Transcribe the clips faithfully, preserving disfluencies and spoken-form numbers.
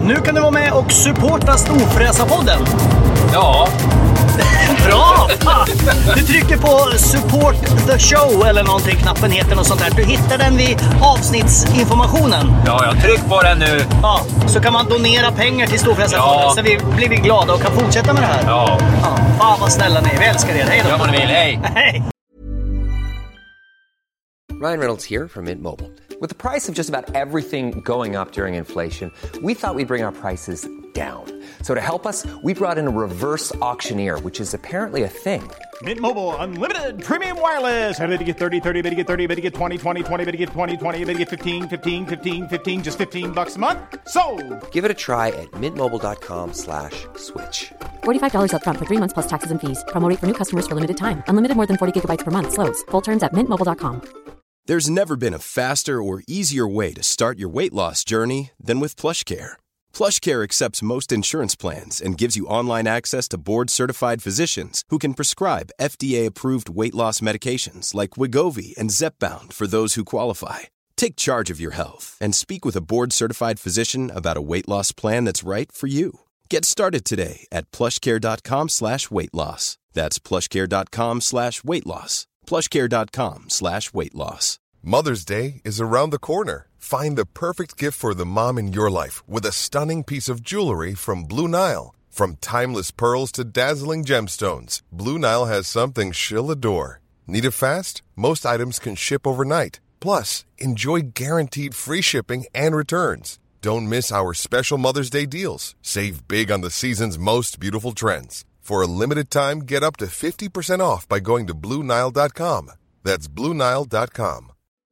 Nu kan du vara med och supporta Storfräsarpodden. Ja. Bra! Du trycker på support the show eller någonting, knappen heter något sånt där. Du hittar den vid avsnittsinformationen. Ja, jag tryck på den nu. Ja, så kan man donera pengar till Storfräsarpodden, ja. Så vi blir vi glada och kan fortsätta med det här. Ja. Ja, fan vad snälla ni är, vi älskar er. Hej då. Gör vad ni vill, hej. Hej. Ryan Reynolds here from Mint Mobile. With the price of just about everything going up during inflation, we thought we'd bring our prices down. So to help us, we brought in a reverse auctioneer, which is apparently a thing. Mint Mobile Unlimited Premium Wireless. How to get thirty, thirty, how to get thirty, how to get twenty, twenty, twenty, how to get twenty, twenty, how to get fifteen, fifteen, fifteen, fifteen, just fifteen bucks a month? Sold! Give it a try at mintmobile.com slash switch. forty-five dollars up front for three months plus taxes and fees. Promo rate for new customers for limited time. Unlimited more than forty gigabytes per month. Slows full terms at mint mobile dot com. There's never been a faster or easier way to start your weight loss journey than with PlushCare. PlushCare accepts most insurance plans and gives you online access to board-certified physicians who can prescribe F D A-approved weight loss medications like Wegovy and Zepbound for those who qualify. Take charge of your health and speak with a board-certified physician about a weight loss plan that's right for you. Get started today at plushcare.com slash weight loss. That's plushcare.com slash weight loss. plushcare.com slash weight loss. Mother's Day is around the corner. Find the perfect gift for the mom in your life with a stunning piece of jewelry from Blue Nile. From timeless pearls to dazzling gemstones, Blue Nile has something she'll adore. Need it fast? Most items can ship overnight. Plus, enjoy guaranteed free shipping and returns. Don't miss our special Mother's Day deals. Save big on the season's most beautiful trends. For a limited time, get up to fifty percent off by going to blue nile dot com. That's blue nile dot com.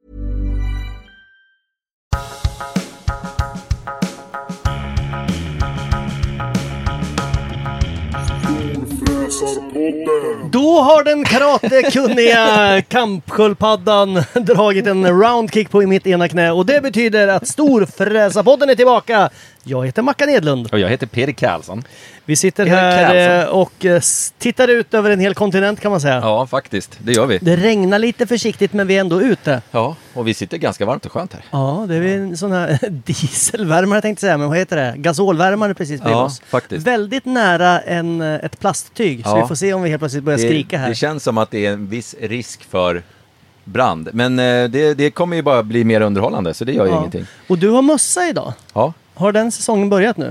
Då har den karatekunniga kampsköldpaddan dragit en roundkick på i mitt ena knä. Och det betyder att Storfräsarpodden är tillbaka. Jag heter Mackan Edlund. Och jag heter Peter Karlsson. Vi sitter Peter här Karlsson. och tittar ut över en hel kontinent kan man säga. Ja, faktiskt. Det gör vi. Det regnar lite försiktigt men vi är ändå ute. Ja, och vi sitter ganska varmt och skönt här. Ja, det är en sån här dieselvärmare tänkte jag säga, men vad heter det? Gasolvärmare precis bredvid Ja, oss. faktiskt. Väldigt nära en, ett plasttyg, så Ja. vi får se om vi helt plötsligt börjar Det, skrika här. det känns som att det är en viss risk för brand. Men eh, det, det kommer ju bara bli mer underhållande, så det gör ju Ja. ingenting. Och du har mössa idag. Ja. Har den säsongen börjat nu? Eh,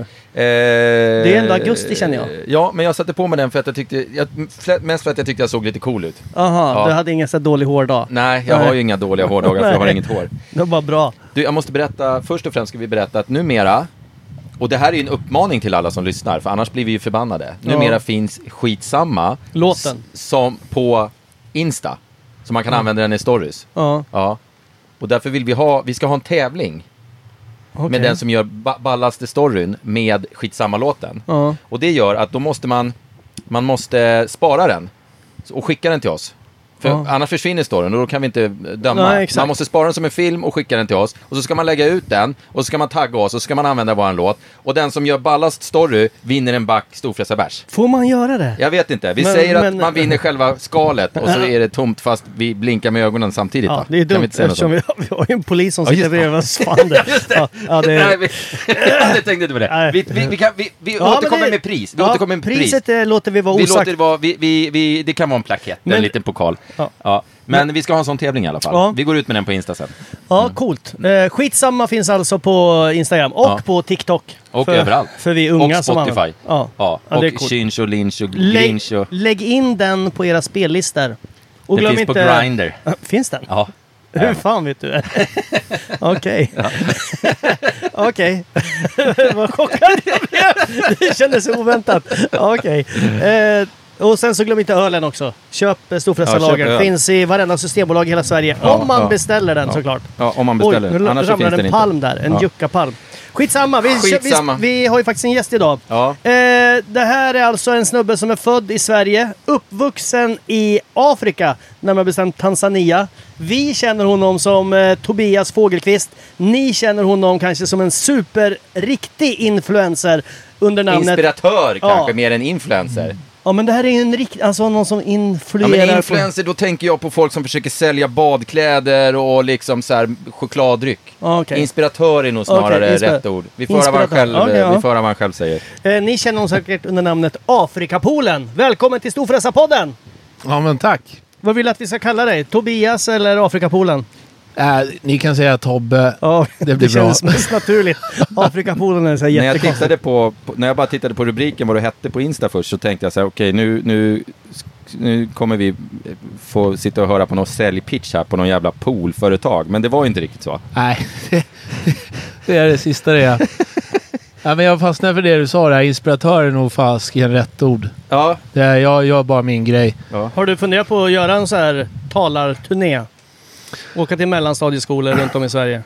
Det är ändå augusti känner jag. Ja, men jag satte på mig den för att jag tyckte, jag, mest för att jag tyckte jag såg lite cool ut. Aha, Ja. du hade ingen så dålig hårdag. Nej, jag Nej. har ju inga dåliga hårdagar för jag har Nej. inget hår. Det var bara bra. Du, jag måste berätta, först och främst ska vi berätta att numera, och det här är ju en uppmaning till alla som lyssnar, för annars blir vi ju förbannade. Numera Ja. finns Skitsamma Låten. s- som på Insta. Så man kan använda den i stories. Ja, Ja. Och därför vill vi ha, vi ska ha en tävling okej. med den som gör ba- ballaste storyn med Skitsamma-låten. Ja. Och det gör att då måste man, man måste spara den och skicka den till oss. För Ja. annars försvinner storyn och då kan vi inte döma. Nej, exakt. Man måste spara den som en film och skicka den till oss. Och så ska man lägga ut den och så ska man tagga oss och så ska man använda våran låt. Och den som gör ballast story vinner en back Storfräsarbärs. Får man göra det? Jag vet inte. Vi Men- säger men- att man vinner själva skalet och så är det tomt fast vi blinkar med ögonen samtidigt. Ja, va? det är Kan vi dumt inte säga något eftersom sånt? vi har, vi har ju en polis som Ja, sitter just det. bredvid oss. Fan det. Just det. Ja, ja, det Nej, är... vi, jag tänkte inte på det. Nej. Vi, vi, vi, kan, vi, vi Ja, men återkommer det- med pris. Vi ja, återkommer med pris. priset eh, låter vi vara Vi osagt. låter det vara, vi, vi, vi, det kan vara en plakett, Men- en liten pokal. Ja. Ja. Men vi ska ha en sån tävling i alla fall. Ja. Vi går ut med den på Insta sen. Ja, coolt. Eh, skitsamma finns alltså på Instagram och Ja. på TikTok. Och för, överallt. För vi unga och som Spotify. använder. Ja. Ja. Ja, det är Och coolt. Chinch och Lynch och Lägg, Grinch och... lägg in den på era spellistor. Och Det glöm finns inte... på Grindr. Ja, finns den? Ja. Hur fan vet du? Okej. Okej. Vad chockad jag blev. Det kändes så oväntat. Okej. Eh, och sen så glöm inte ölen också. Köp eh, Storfräsarlager. Ja, köp öl. Finns i varenda systembolag i hela Sverige. Ja, om man ja. beställer den Ja. såklart. Ja, om man Oj, beställer. nu Annars så ramlar finns en den palm inte. där. En Ja. juckapalm. Skitsamma. Vi, Skitsamma. Vi, vi har ju faktiskt en gäst idag. Ja. Eh, det här är alltså en snubbe som är född i Sverige, uppvuxen i Afrika, närmare bestämt Tanzania. Vi känner honom som eh, Tobias Fågelqvist. Ni känner honom kanske som en superriktig influencer under namnet... Inspiratör kanske, Ja. mer än influencer. Ja, men det här är ju en rikt... Alltså någon som influerar... Ja, men influencer, då tänker jag på folk som försöker sälja badkläder och liksom så här chokladdryck. Okay. Inspiratör är nog snarare okay, inspira- rätt ord. Vi får höra vad han själv, okay, ja. vi får höra vad han själv säger. Eh, ni känner honom säkert under namnet Afrikapolen. Välkommen till Storfräsarpodden! Ja, men tack. Vad vill du att vi ska kalla dig? Tobias eller Afrikapolen? Äh, ni kan säga Tobbe. Ja, det blir det bra. känns mest naturligt. Afrikapolen är så här när jag jättekonstigt. tittade på, på, när jag bara tittade på rubriken vad du hette på Insta först, så tänkte jag så här, okej, okay, nu, nu, nu kommer vi få sitta och höra på någon säljpitch här på någon jävla poolföretag. Men det var ju inte riktigt så. Nej, det är det sista det är. Ja, men jag fastnar för det du sa där. Inspiratör är nog fasken rätt ord. Ja. Det är, jag gör bara min grej. Ja. Har du funderat på att göra en så här talarturné? Åka till mellanstadieskolor runt om i Sverige?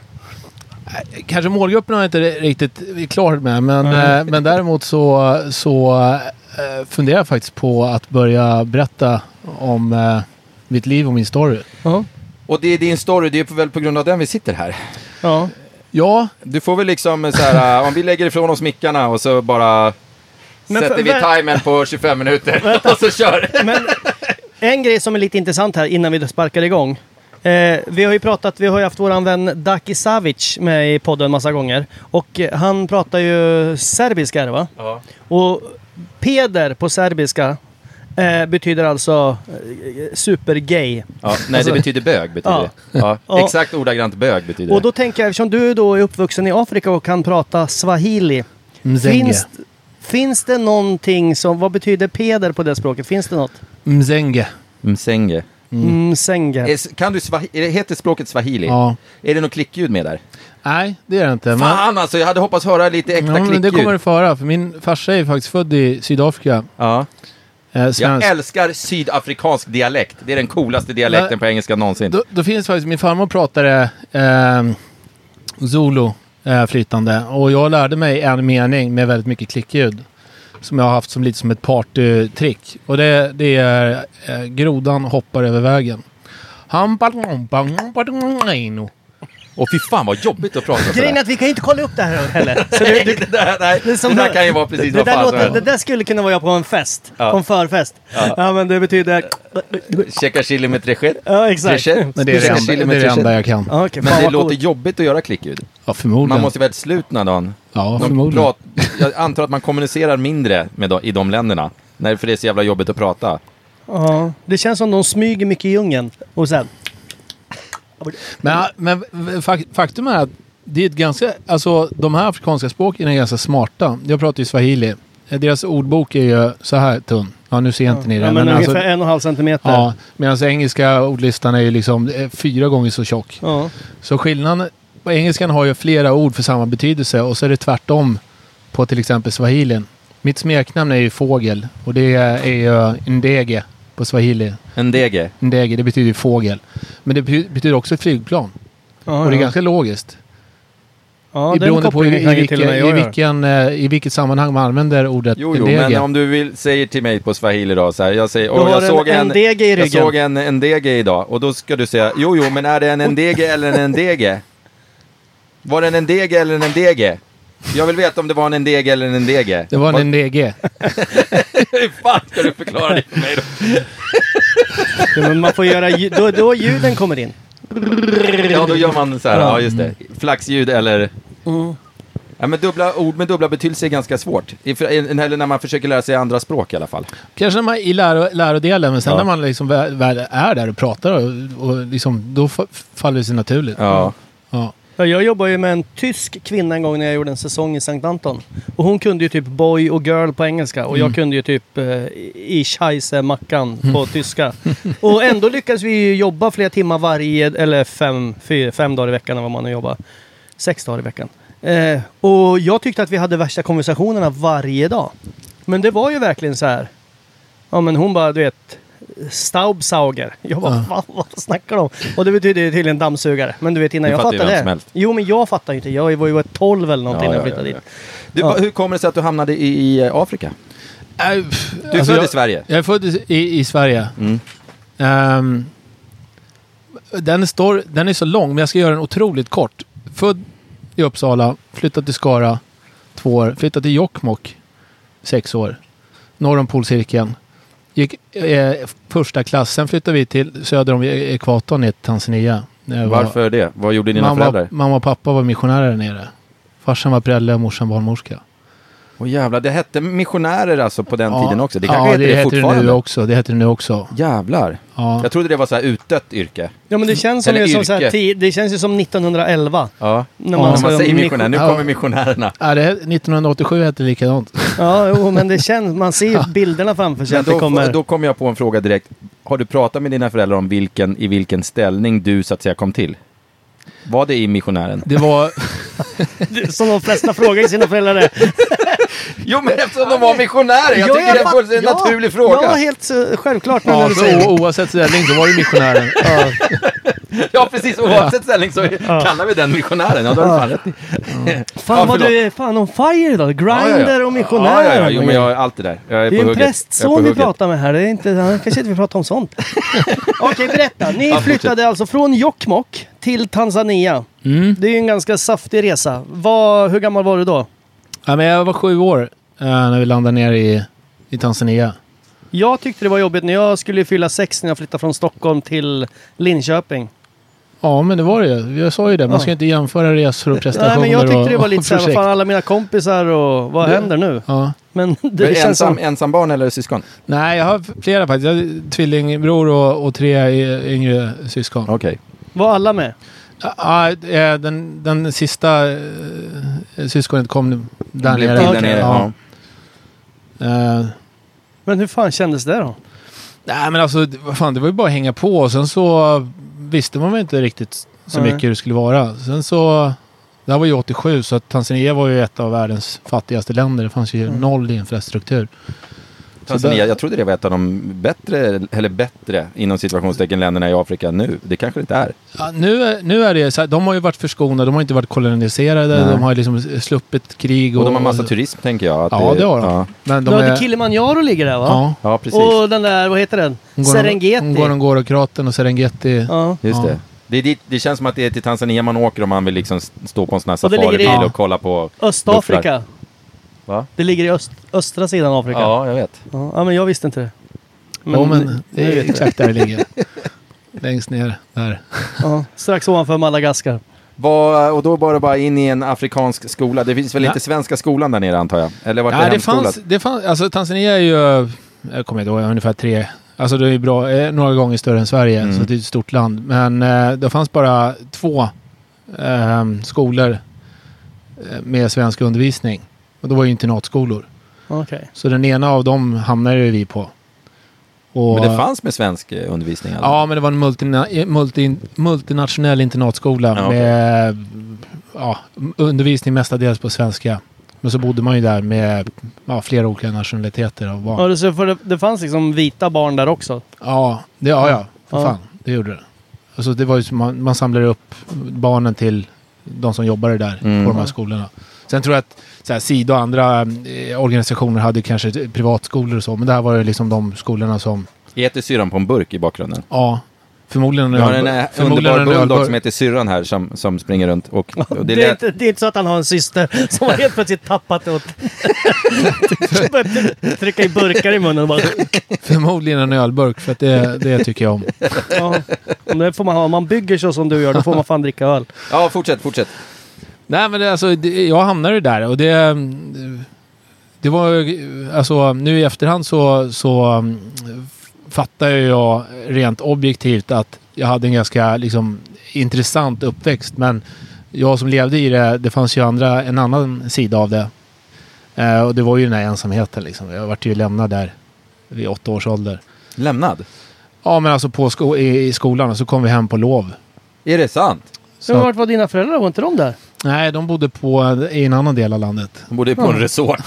Kanske målgruppen har jag inte riktigt klar med. Men, mm. men däremot så, så äh, funderar jag faktiskt på att börja berätta om äh, mitt liv och min story. Uh-huh. Och det är din story, det är väl på grund av den vi sitter här. Ja. Ja. Du får väl liksom så här, om vi lägger ifrån oss mickarna och så bara men sätter för, vi men, timern på tjugofem minuter och så kör. Men en grej som är lite intressant här innan vi sparkar igång. Eh, vi har ju pratat, vi har ju haft våran vän Daki Savic med i podden massa gånger. Och eh, han pratar ju serbiska, va? Ja. Och Peder på serbiska eh, betyder alltså eh, supergay. Ja, nej, alltså, det betyder bög betyder ja. det. Ja, ja. Exakt ordagrant bög betyder det. Och då tänker jag, eftersom du då är uppvuxen i Afrika och kan prata swahili. Finns, finns det någonting som, vad betyder Peder på det språket? Finns det något? Mzenge. Mzenge. Mm. Mzenge. Kan du swahili, heter språket swahili? Ja. Är det något klickljud med där? Nej, det är det inte. Fan alltså, jag hade hoppats höra lite äkta ja, klickljud. Men det kommer du få höra, för min farsa är faktiskt född i Sydafrika. Ja. Eh, jag älskar sydafrikansk dialekt. Det är den coolaste dialekten men, på engelska någonsin. Då, då finns faktiskt, min farmor pratade eh, Zulu eh, flytande. Och jag lärde mig en mening med väldigt mycket klickljud. Som jag har haft som lite som ett partytrick. Och det, det är eh, grodan hoppar över vägen. Och fy fan vad jobbigt att prata. Grejen är att vi kan ju inte kolla upp det här heller. Så det, det, det, där, nej, det, det där kan ju vara precis det, vad det fan låter, det där skulle kunna vara jag på en fest. Ja. På en förfest. Ja. Ja, men det betyder... Checka chili med trechet. Ja, exakt. Men det är det, enda, det, är det enda jag kan. Ja, okay, men det låter cool. Jobbigt att göra klickljud. Ja, förmodligen. Man måste väl slutna dagen. Ja, de förmodligen. Prat, jag antar att man kommunicerar mindre med de, i de länderna. När, för det är så jävla jobbigt att prata. Ja, det känns som de smyger mycket i djungeln. Och sen... Men, men faktum är att det är ett ganska, alltså de här afrikanska språken är ganska smarta. Jag pratar ju swahili. Deras ordbok är ju så här tunn. Ja, nu ser jag inte ni det. Ja, men, men ungefär alltså, en och en halv centimeter. Ja, medan engelska ordlistan är ju liksom fyra gånger så tjock. Ja. Så skillnaden på engelskan har ju flera ord för samma betydelse och så är det tvärtom på till exempel swahilin. Mitt smeknamn är ju fågel och det är ju ndege på swahili. Ndege? Ndege, det betyder fågel. Men det betyder också ett flygplan. Ja, och det är ja. ganska logiskt. Ja, I beroende på i, i, vilka, i, vilken, i vilket sammanhang man använder ordet jo, jo, ndege. Men om du vill, säger till mig på swahili då så här, jag säger, och jag såg en, en ndege i ryggen. Jag såg en ndege idag och då ska du säga, jo jo, men är det en ndege eller en ndege? Var det en ndege eller en ndege? Jag vill veta om det var en ndege eller en ndege. Det var en ndege. Hur fan ska du förklara det för mig då? Ja, men man får göra, då, då ljuden kommer in. Ja, då gör man så här, ja just det. Flaxljud eller... Mm. Ja, men dubbla ord med dubbla betydelser är ganska svårt. Eller när man försöker lära sig andra språk i alla fall. Kanske när man i läro, lärodelen, men sen ja. när man liksom väl är där och pratar och, och liksom, då faller det sig naturligt. Ja. Ja. Ja, jag jobbade ju med en tysk kvinna en gång när jag gjorde en säsong i Sankt Anton. Och hon kunde ju typ boy och girl på engelska. Och mm. jag kunde ju typ eh, i scheisse mackan på mm. tyska. Och ändå lyckades vi ju jobba flera timmar varje, eller fem, fyra, fem dagar i veckan eller vad man nu jobbar. Sex dagar i veckan. Eh, och jag tyckte att vi hade värsta konversationerna varje dag. Men det var ju verkligen så här. Ja, men hon bara, du vet... Staubsauger. Jag bara, ja. vad, vad snackar de? Och det betyder tydligen dammsugare. Men du vet, innan du jag fattade det. Jo, men jag fattar ju inte. Jag var ju ett tolv eller någonting ja, när jag flyttade ja, ja, ja. dit. Du, ja. Hur kommer det sig att du hamnade i, i Afrika? Äh, du är alltså född jag, i Sverige. Jag är född i, i Sverige. Mm. Um, den, är stor, den är så lång, men jag ska göra den otroligt kort. Född i Uppsala, flyttade till Skara två år. Flyttade till Jokkmokk sex år. Norr om polcirkeln. Gick eh, första klass. Sen flyttade vi till söder om ekvatorn ner till Tanzania. Var, Varför det? Vad gjorde dina mamma, föräldrar? Mamma och pappa var missionärer där nere. Farsan var prälle och morsan barnmorska. Åh jävlar, det hette missionärer alltså på den Ja. tiden också. Det kanske ja, heter det, det heter fortfarande. det nu också. Det heter det nu också. Jävlar. Ja. Jag trodde det var så här utdött yrke. Ja, men det känns, som, Eller ju som så här, yrke. ti- det känns ju som nittonhundraelva. Ja, När när man man, ska- säger mission- missionär. Nu Ja. kommer missionärerna. Ja, det, nittonhundraåttiosju hette det likadant. Ja, jo, men det känns, man ser ju bilderna framför sig Men att det då, kommer... då kommer jag på en fråga direkt. Har du pratat med dina föräldrar om vilken, i vilken ställning du så att säga kom till? Var det i missionären? Det var... Som de flesta frågar sina föräldrar är. Jo, men eftersom de var missionärer. Jag Ja, tycker det är en fatt- fullständigt ja, naturlig fråga. Ja, helt uh, självklart. Ja, när du säger. så, oavsett ställning så var det missionären. Ja. Ja, precis. Oavsett ställning så kallar vi den missionären. Ja, då har du fan rätt i. Fan Ja, vad förlåt. du är fan on fire idag. Grinder Ja, ja, ja. och missionär. Ja, ja, ja. Jo, men jag har allt det där. Jag är Det är på en hugget. Jag är prästson på vi hugget. pratar med här. Det är inte, han kanske inte vill prata om sånt. Okej, berätta. Ni Ja, flyttade fortsätt. alltså från Jokkmokk till Tanzania. Mm. Det är ju en ganska saftig resa. Vad, hur gammal var du då? Ja, men jag var sju år eh, när vi landade ner i, i Tanzania. Jag tyckte det var jobbigt när jag skulle fylla sex när jag flyttade från Stockholm till Linköping. Ja, men det var det ju. Jag sa ju det. Man ska Ja. inte jämföra resor och prestationer. Nej, men jag tyckte och, det var lite och såhär, vad projekt. fan alla mina kompisar och vad Det- händer nu? Ja. Men det Du är känns ensam, som... ensam barn eller syskon? Nej, jag har flera faktiskt. Jag har tvillingbror och, och tre y- yngre syskon. Okej. Var alla med? Ja, eh, den, den sista eh, syskonet kom där Blev nere. till där Okej, nere, Ja. ja. Eh, Men hur fan kändes det då? nej, men alltså, det- vad fan, det var ju bara att hänga på. Och sen så visste man väl inte riktigt så Nej. mycket hur det skulle vara. Sen så... Det här var ju åttiosju, så att Tanzania var ju ett av världens fattigaste länder. Det fanns ju noll infrastruktur. Tanzania, jag trodde det var ett av de bättre, eller bättre, inom situationstecken, länderna i Afrika nu. Det kanske det inte är. Ja, nu, är- nu är det så här, de har ju varit förskonade, de har inte varit koloniserade, Nej. de har liksom sluppit krig. Och de har massa turism, tänker jag. Att Ja, det har de. Ja, Men de De är, Kilimanjaro ligger där va? ja, ja precis. Och den där, vad heter den? Serengeti. Ngorongoro-kraten och Serengeti. Ja. Just Ja. det. Det, är dit, det känns som att det är till Tanzania man åker om man vill liksom stå på en sån här Och det ligger safaribil i- och kolla på... Östafrika. Va? Det ligger i öst, östra sidan av Afrika. Ja, jag vet. Ja, ja, men jag visste inte det. Men, jo, men det nu är vet jag. exakt där det ligger. Längst ner, där. Ja, strax ovanför Madagaskar. Var, och då var det bara in i en afrikansk skola. Det finns väl Ja. inte svenska skolan där nere, antar jag? Eller vart Nej, är det hemskolat? fanns, det fanns, alltså Tanzania är ju, jag kommer inte ihåg, ungefär tre, alltså det är bra, eh, några gånger större än Sverige, Mm. så det är ett stort land. Men eh, det fanns bara två eh, skolor eh, med svensk undervisning. Och det var ju internatskolor. Okej. Så den ena av dem hamnade ju vi på. Och, Men det fanns med svensk eh, undervisning? Alltså. Ja, men det var en multina, multi, multinationell internatskola Ja, okej. med ja, undervisning mestadels på svenska. Men så bodde man ju där med ja, flera olika nationaliteter och barn. Ja, det, så för det, det fanns liksom vita barn där också. Ja, det, ja, ja, för Ja. fan. Det gjorde det. Alltså det var ju som man, man samlade upp barnen till de som jobbade där Mm. på de här skolorna. Sen tror jag att så här, Sida och andra eh, organisationer hade kanske privatskolor och så. Men det här var ju liksom de skolorna som, Äter syrran på en burk i bakgrunden? ja, förmodligen Vi har en eh, förmodligen underbar en bulldog ölburk. som heter syrran här som, som springer runt. Och, och Det, det är lät, inte, det är inte så att han har en syster som har helt plötsligt tappat det och börjat trycka i burkar i munnen och bara... Förmodligen en ölburk, för att det, det tycker jag om. Ja, om det får man ha. Om man bygger så som du gör, då får man fan dricka öl. ja, fortsätt, fortsätt. Nej, men det, alltså, det, jag hamnade ju där och det... Det var ju, alltså nu i efterhand så, så um, fattar jag rent objektivt att jag hade en ganska liksom intressant uppväxt, men jag som levde i det, det fanns ju andra, en annan sida av det. Eh, och det var ju den här ensamheten liksom. Jag vart ju lämnad där vid åtta års ålder. Lämnad? Ja, men alltså på sko- i, i skolan, och så kom vi hem på lov. Är det sant? Så vart var dina föräldrar? Var inte de där? Nej, de bodde på, i en annan del av landet. De bodde på en resort.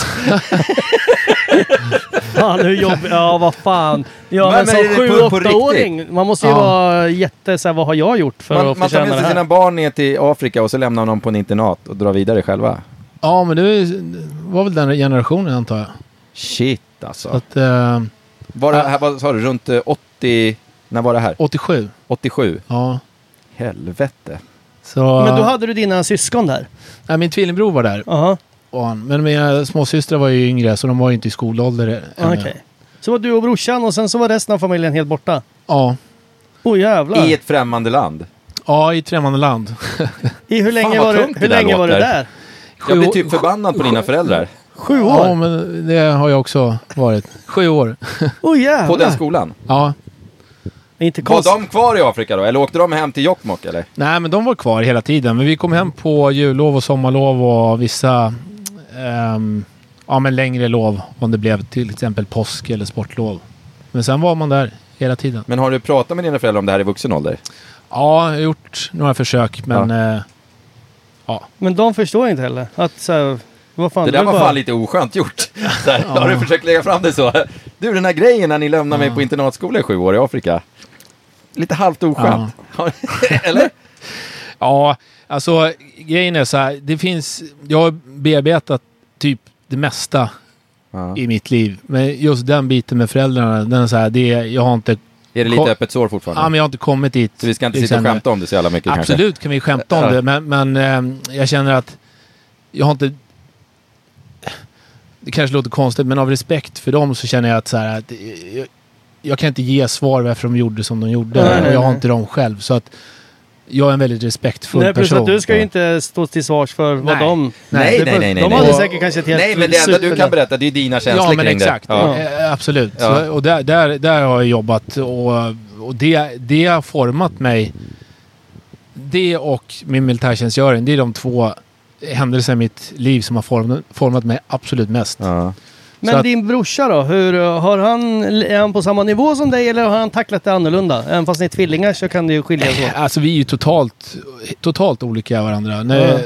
Fan, hur jobbigt. Ja, vad fan. Ja, Men- men, men är det som på- på sju-åttaåring. Man måste ju Ja. vara jätte... Så här, vad har jag gjort för Man, att man tar förtjäna med det sig här? sina barn ner till Afrika och så lämnar man dem på en internat och drar vidare själva. Ja, men det var ju- var väl den generationen antar jag. Shit alltså. Så att, eh, Var det här, vad sa du, runt eh, åttio... När var det här? åttiosju. åttiosju? Ja. Helvete. Så, Men då hade du dina syskon där? ja, min tvillingbror var där. Jaha, Och han, men mina småsystrar var ju yngre, så de var ju inte i skolålder ännu. okej. Så var du och brorsan och sen så var resten av familjen helt borta? Ja. Åh oh, jävlar. I ett främmande land? Ja, i ett främmande land. I hur länge Fan, var du, hur länge var du där? Jag blir typ förbannad på dina föräldrar. Sju år? Ja, men det har jag också varit. Sju år. Åh oh, jävlar. På den skolan? Ja. Inte var de kvar i Afrika då? Eller åkte de hem till Jokkmokk eller? Nej, men de var kvar hela tiden. Men vi kom hem på jullov och sommarlov och vissa um, ja, men längre lov. Om det blev till exempel påsk eller sportlov. Men sen var man där hela tiden. Men har du pratat med dina föräldrar om det här i vuxen ålder? Ja, jag har gjort några försök. Men ja. Eh, ja. Men de förstår inte heller att så här, vad fan, det där var bara... fan lite oskönt gjort. Så här, ja. Har du försökt lägga fram det så? Du, den här grejen när ni lämnar ja. mig på internatskola i sju år i Afrika. Lite halvt oskönt. Ja. Eller? Ja, alltså grejen är så här. Det finns, jag har bearbetat typ det mesta ja. i mitt liv. Men just den biten med föräldrarna, den är så här, det, jag har inte... Är det lite kom... öppet sår fortfarande? Ja, men jag har inte kommit dit. Så vi ska inte sitta och skämta om det så jävla mycket? Absolut kanske? Kan vi skämta om ja. det. Men, men eh, jag känner att jag har inte... Det kanske låter konstigt, men av respekt för dem så känner jag att så här, att jag, jag kan inte ge svar varför de gjorde som de gjorde. Nej, nej, jag har inte dem själv. Så att jag är en väldigt respektfull nej, person. Att du ska ju inte stå till svars för vad nej. de... Nej, nej, nej. nej de nej, hade nej. säkert kanske ett helt... Nej, men det enda du kan berätta, det är dina känslor ja, men kring exakt. det. Ja, eh, absolut. Ja. Så, och där, där, där har jag jobbat och, och det, det har format mig. Det och min militärtjänstgöring, det är de två händelser i mitt liv som har format, format mig absolut mest. Ja. Men att, din brorsa då, hur, har han, är han på samma nivå som dig eller har han tacklat det annorlunda? Även fast ni är tvillingar så kan det ju skilja sig åt. Alltså vi är ju totalt, totalt olika varandra. När,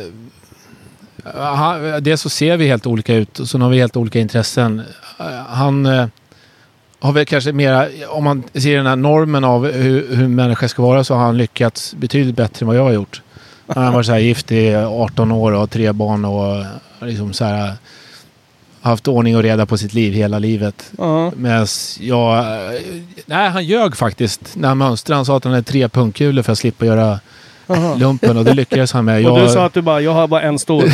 mm. Dels så ser vi helt olika ut och så har vi helt olika intressen. Han eh, har väl kanske mera, om man ser den här normen av hur, hur människor ska vara, så har han lyckats betydligt bättre än vad jag har gjort. Han har varit så här gift i arton år och tre barn och liksom så här haft ordning och reda på sitt liv hela livet. Uh-huh. Men jag... Nej, han ljög faktiskt. När han mönstrade, han sa att han hade tre punkkulor för att slippa göra uh-huh. lumpen. Och det lyckades han med. Och jag, du sa att du bara, jag har bara en stor.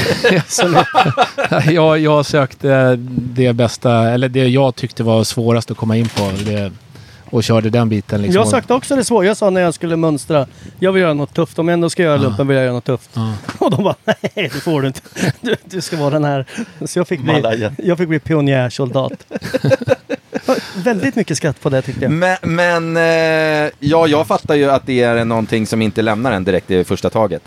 jag, jag sökte det bästa, eller det jag tyckte var svårast att komma in på. Det, och körde den biten. Liksom. Jag sökte också det svåra. Jag sa när jag skulle mönstra, jag vill göra något tufft. Om jag ändå ska göra lumpen uh-huh. vill jag göra något tufft. Uh-huh. Och de bara, nej det får du inte. Du, du ska vara den här. Så jag fick bli, jag fick bli pionjärsoldat. Väldigt mycket skatt på det tyckte jag. Men, men eh, ja, jag fattar ju att det är någonting som inte lämnar en direkt i första taget.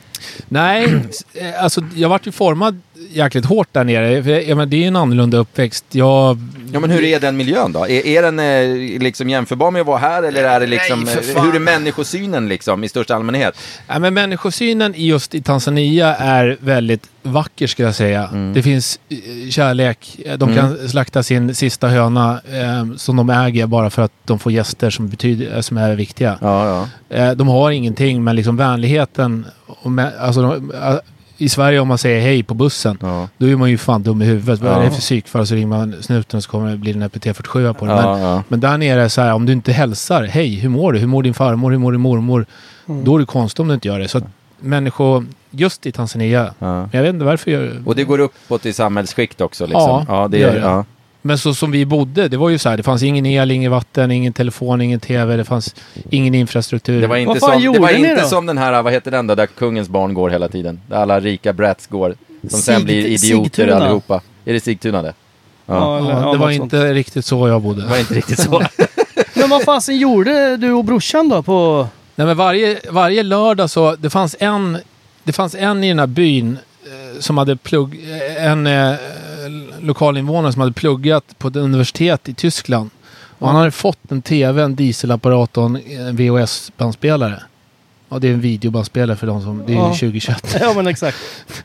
Nej, alltså jag vart ju formad jäkligt hårt där nere. För, jag men, det är ju en annorlunda uppväxt. Jag... Ja, men hur är den miljön då? Är, är den eh, liksom jämförbar med att vara här? Eller är det liksom, nej, hur är människosynen liksom i största allmänhet? Ja, men människosynen just i Tanzania är väldigt vacker ska jag säga. Mm. Det finns eh, kärlek. De mm. kan slakta sin sista höna eh, som de äger bara för att de får gäster som, betyder, som är viktiga. Ja, ja. Eh, de har ingenting, men liksom vänligheten och med, alltså de, uh, i Sverige om man säger hej på bussen, ja. Då är man ju fan dum i huvudet. Vad ja. är det för psykfall? Så ringer man snuten och så kommer det bli en P T fyrtiosju på det. Ja, men, ja. men där nere är det så här, om du inte hälsar, hej, hur mår du? Hur mår din farmor? Hur mår din mormor? Mm. Då är det konstigt om du inte gör det. Så att människor, just i Tanzania, ja. jag vet inte varför jag... Och det går uppåt i samhällsskikt också liksom. Ja, ja det gör är det. Ja. Men så som vi bodde, det var ju så här, det fanns ingen el, ingen vatten, ingen telefon, ingen tv, det fanns ingen infrastruktur. Det var inte, som, det var inte som den här, vad heter den då, där kungens barn går hela tiden. Där alla rika brats går, som Sig, sen blir idioter Sigtuna. Allihopa. Är det Sigtuna det? Ja. Ja, eller, ja, det var inte sånt. Riktigt så jag bodde. Det var inte riktigt så. Men vad fasen gjorde du och brorsan då på... Nej, men varje, varje lördag så, det fanns en, det fanns en i den här byn eh, som hade plugg, en eh, lokalinvånare som hade pluggat på ett universitet i Tyskland. Och han hade fått en tv, en dieselapparat och en V H S-bandspelare. Ja, det är en videobandspelare för de som... Det är ja. tjugo tjugoett. Ja, men exakt.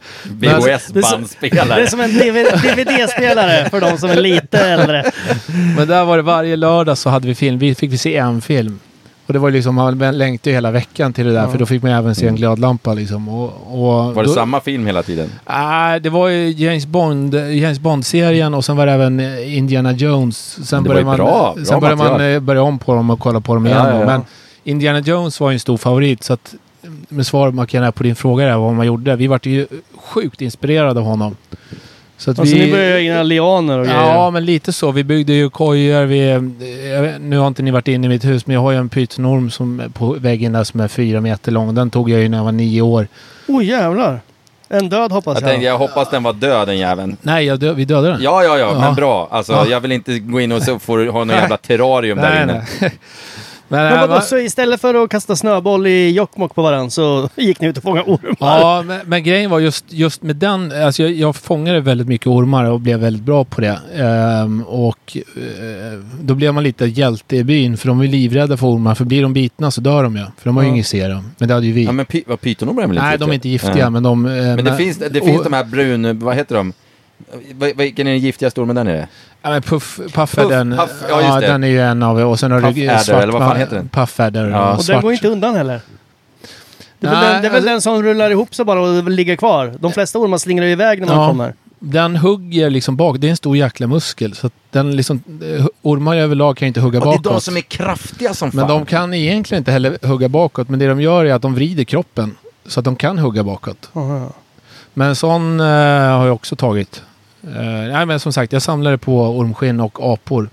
V H S-bandspelare. Det är som en D V D-spelare för de som är lite äldre. Men där var det varje lördag så hade vi film. Vi fick vi se en film. Och det var liksom, man längtade hela veckan till det där. Ja. För då fick man även se en glödlampa liksom. Och, och var det då, samma film hela tiden? Nej, äh, det var ju James Bond, James Bond-serien och sen var det även Indiana Jones. Sen det började var ju man, bra, bra sen började material. man börja om på dem och kolla på dem igen. Ja, ja, ja. Men Indiana Jones var ju en stor favorit. Så att med svar man kan på din fråga där, vad man gjorde. Vi var ju sjukt inspirerade av honom. Så att alltså vi, ni började egna lianer och grejer? Ja, men lite så. Vi byggde ju kojor. Vi, jag, nu har inte ni varit inne i mitt hus, men jag har ju en pytonorm som på väggen där som är fyra meter lång. Den tog jag ju när jag var nio år. Oj, jävlar. En död hoppas Jag jag. tänkte, jag hoppas den var död, den jäveln. Nej, jag dö, vi dödade den. Ja, ja, ja, Ja. men bra. Alltså, Ja. jag vill inte gå in och så får du ha någon jävla terrarium där Nej, inne. nej. Men, Men äh, vadå, va- så istället för att kasta snöboll i Jokkmokk på varandra så gick ni ut och fångade ormar? Ja, men, men grejen var just, just med den, alltså jag, jag fångade väldigt mycket ormar och blev väldigt bra på det. Ehm, och eh, då blev man lite hjälte i byn, för de är livrädda för ormar, för blir de bitna så dör de ju. För de har ju Ja. inget serum. Men det hade ju vi. Ja, men py- vad pytonormar är väl inte Nej, giftiga? de är inte giftiga, Ja. men de... eh, Men det finns, det finns de här brun... Vad heter de? Vad- Vilken är den giftigaste ormen där nere? Ja, men puff, puff är Puff, den. puff, ja, just det. Den är ju en av... Och sen har Puff du adder, svart... eller vad fan heter den? Puff adder. Ja. och Och den svart. går inte undan heller. Det är, väl Nej, den, det är väl alltså- den som rullar ihop sig bara och ligger kvar. De flesta ormar slingrar iväg när man Ja. kommer. Den hugger liksom bak. Det är en stor jäkla muskel. Så att den liksom... eh, Ormar överlag kan inte hugga Och det är bakåt. de som är kraftiga som fan. Men de kan egentligen inte heller hugga bakåt. Men det de gör är att de vrider kroppen. Så att de kan hugga bakåt. Aha. Men en sån eh, har jag också tagit. Eh, nej, men som sagt, jag samlade på ormskinn och apor.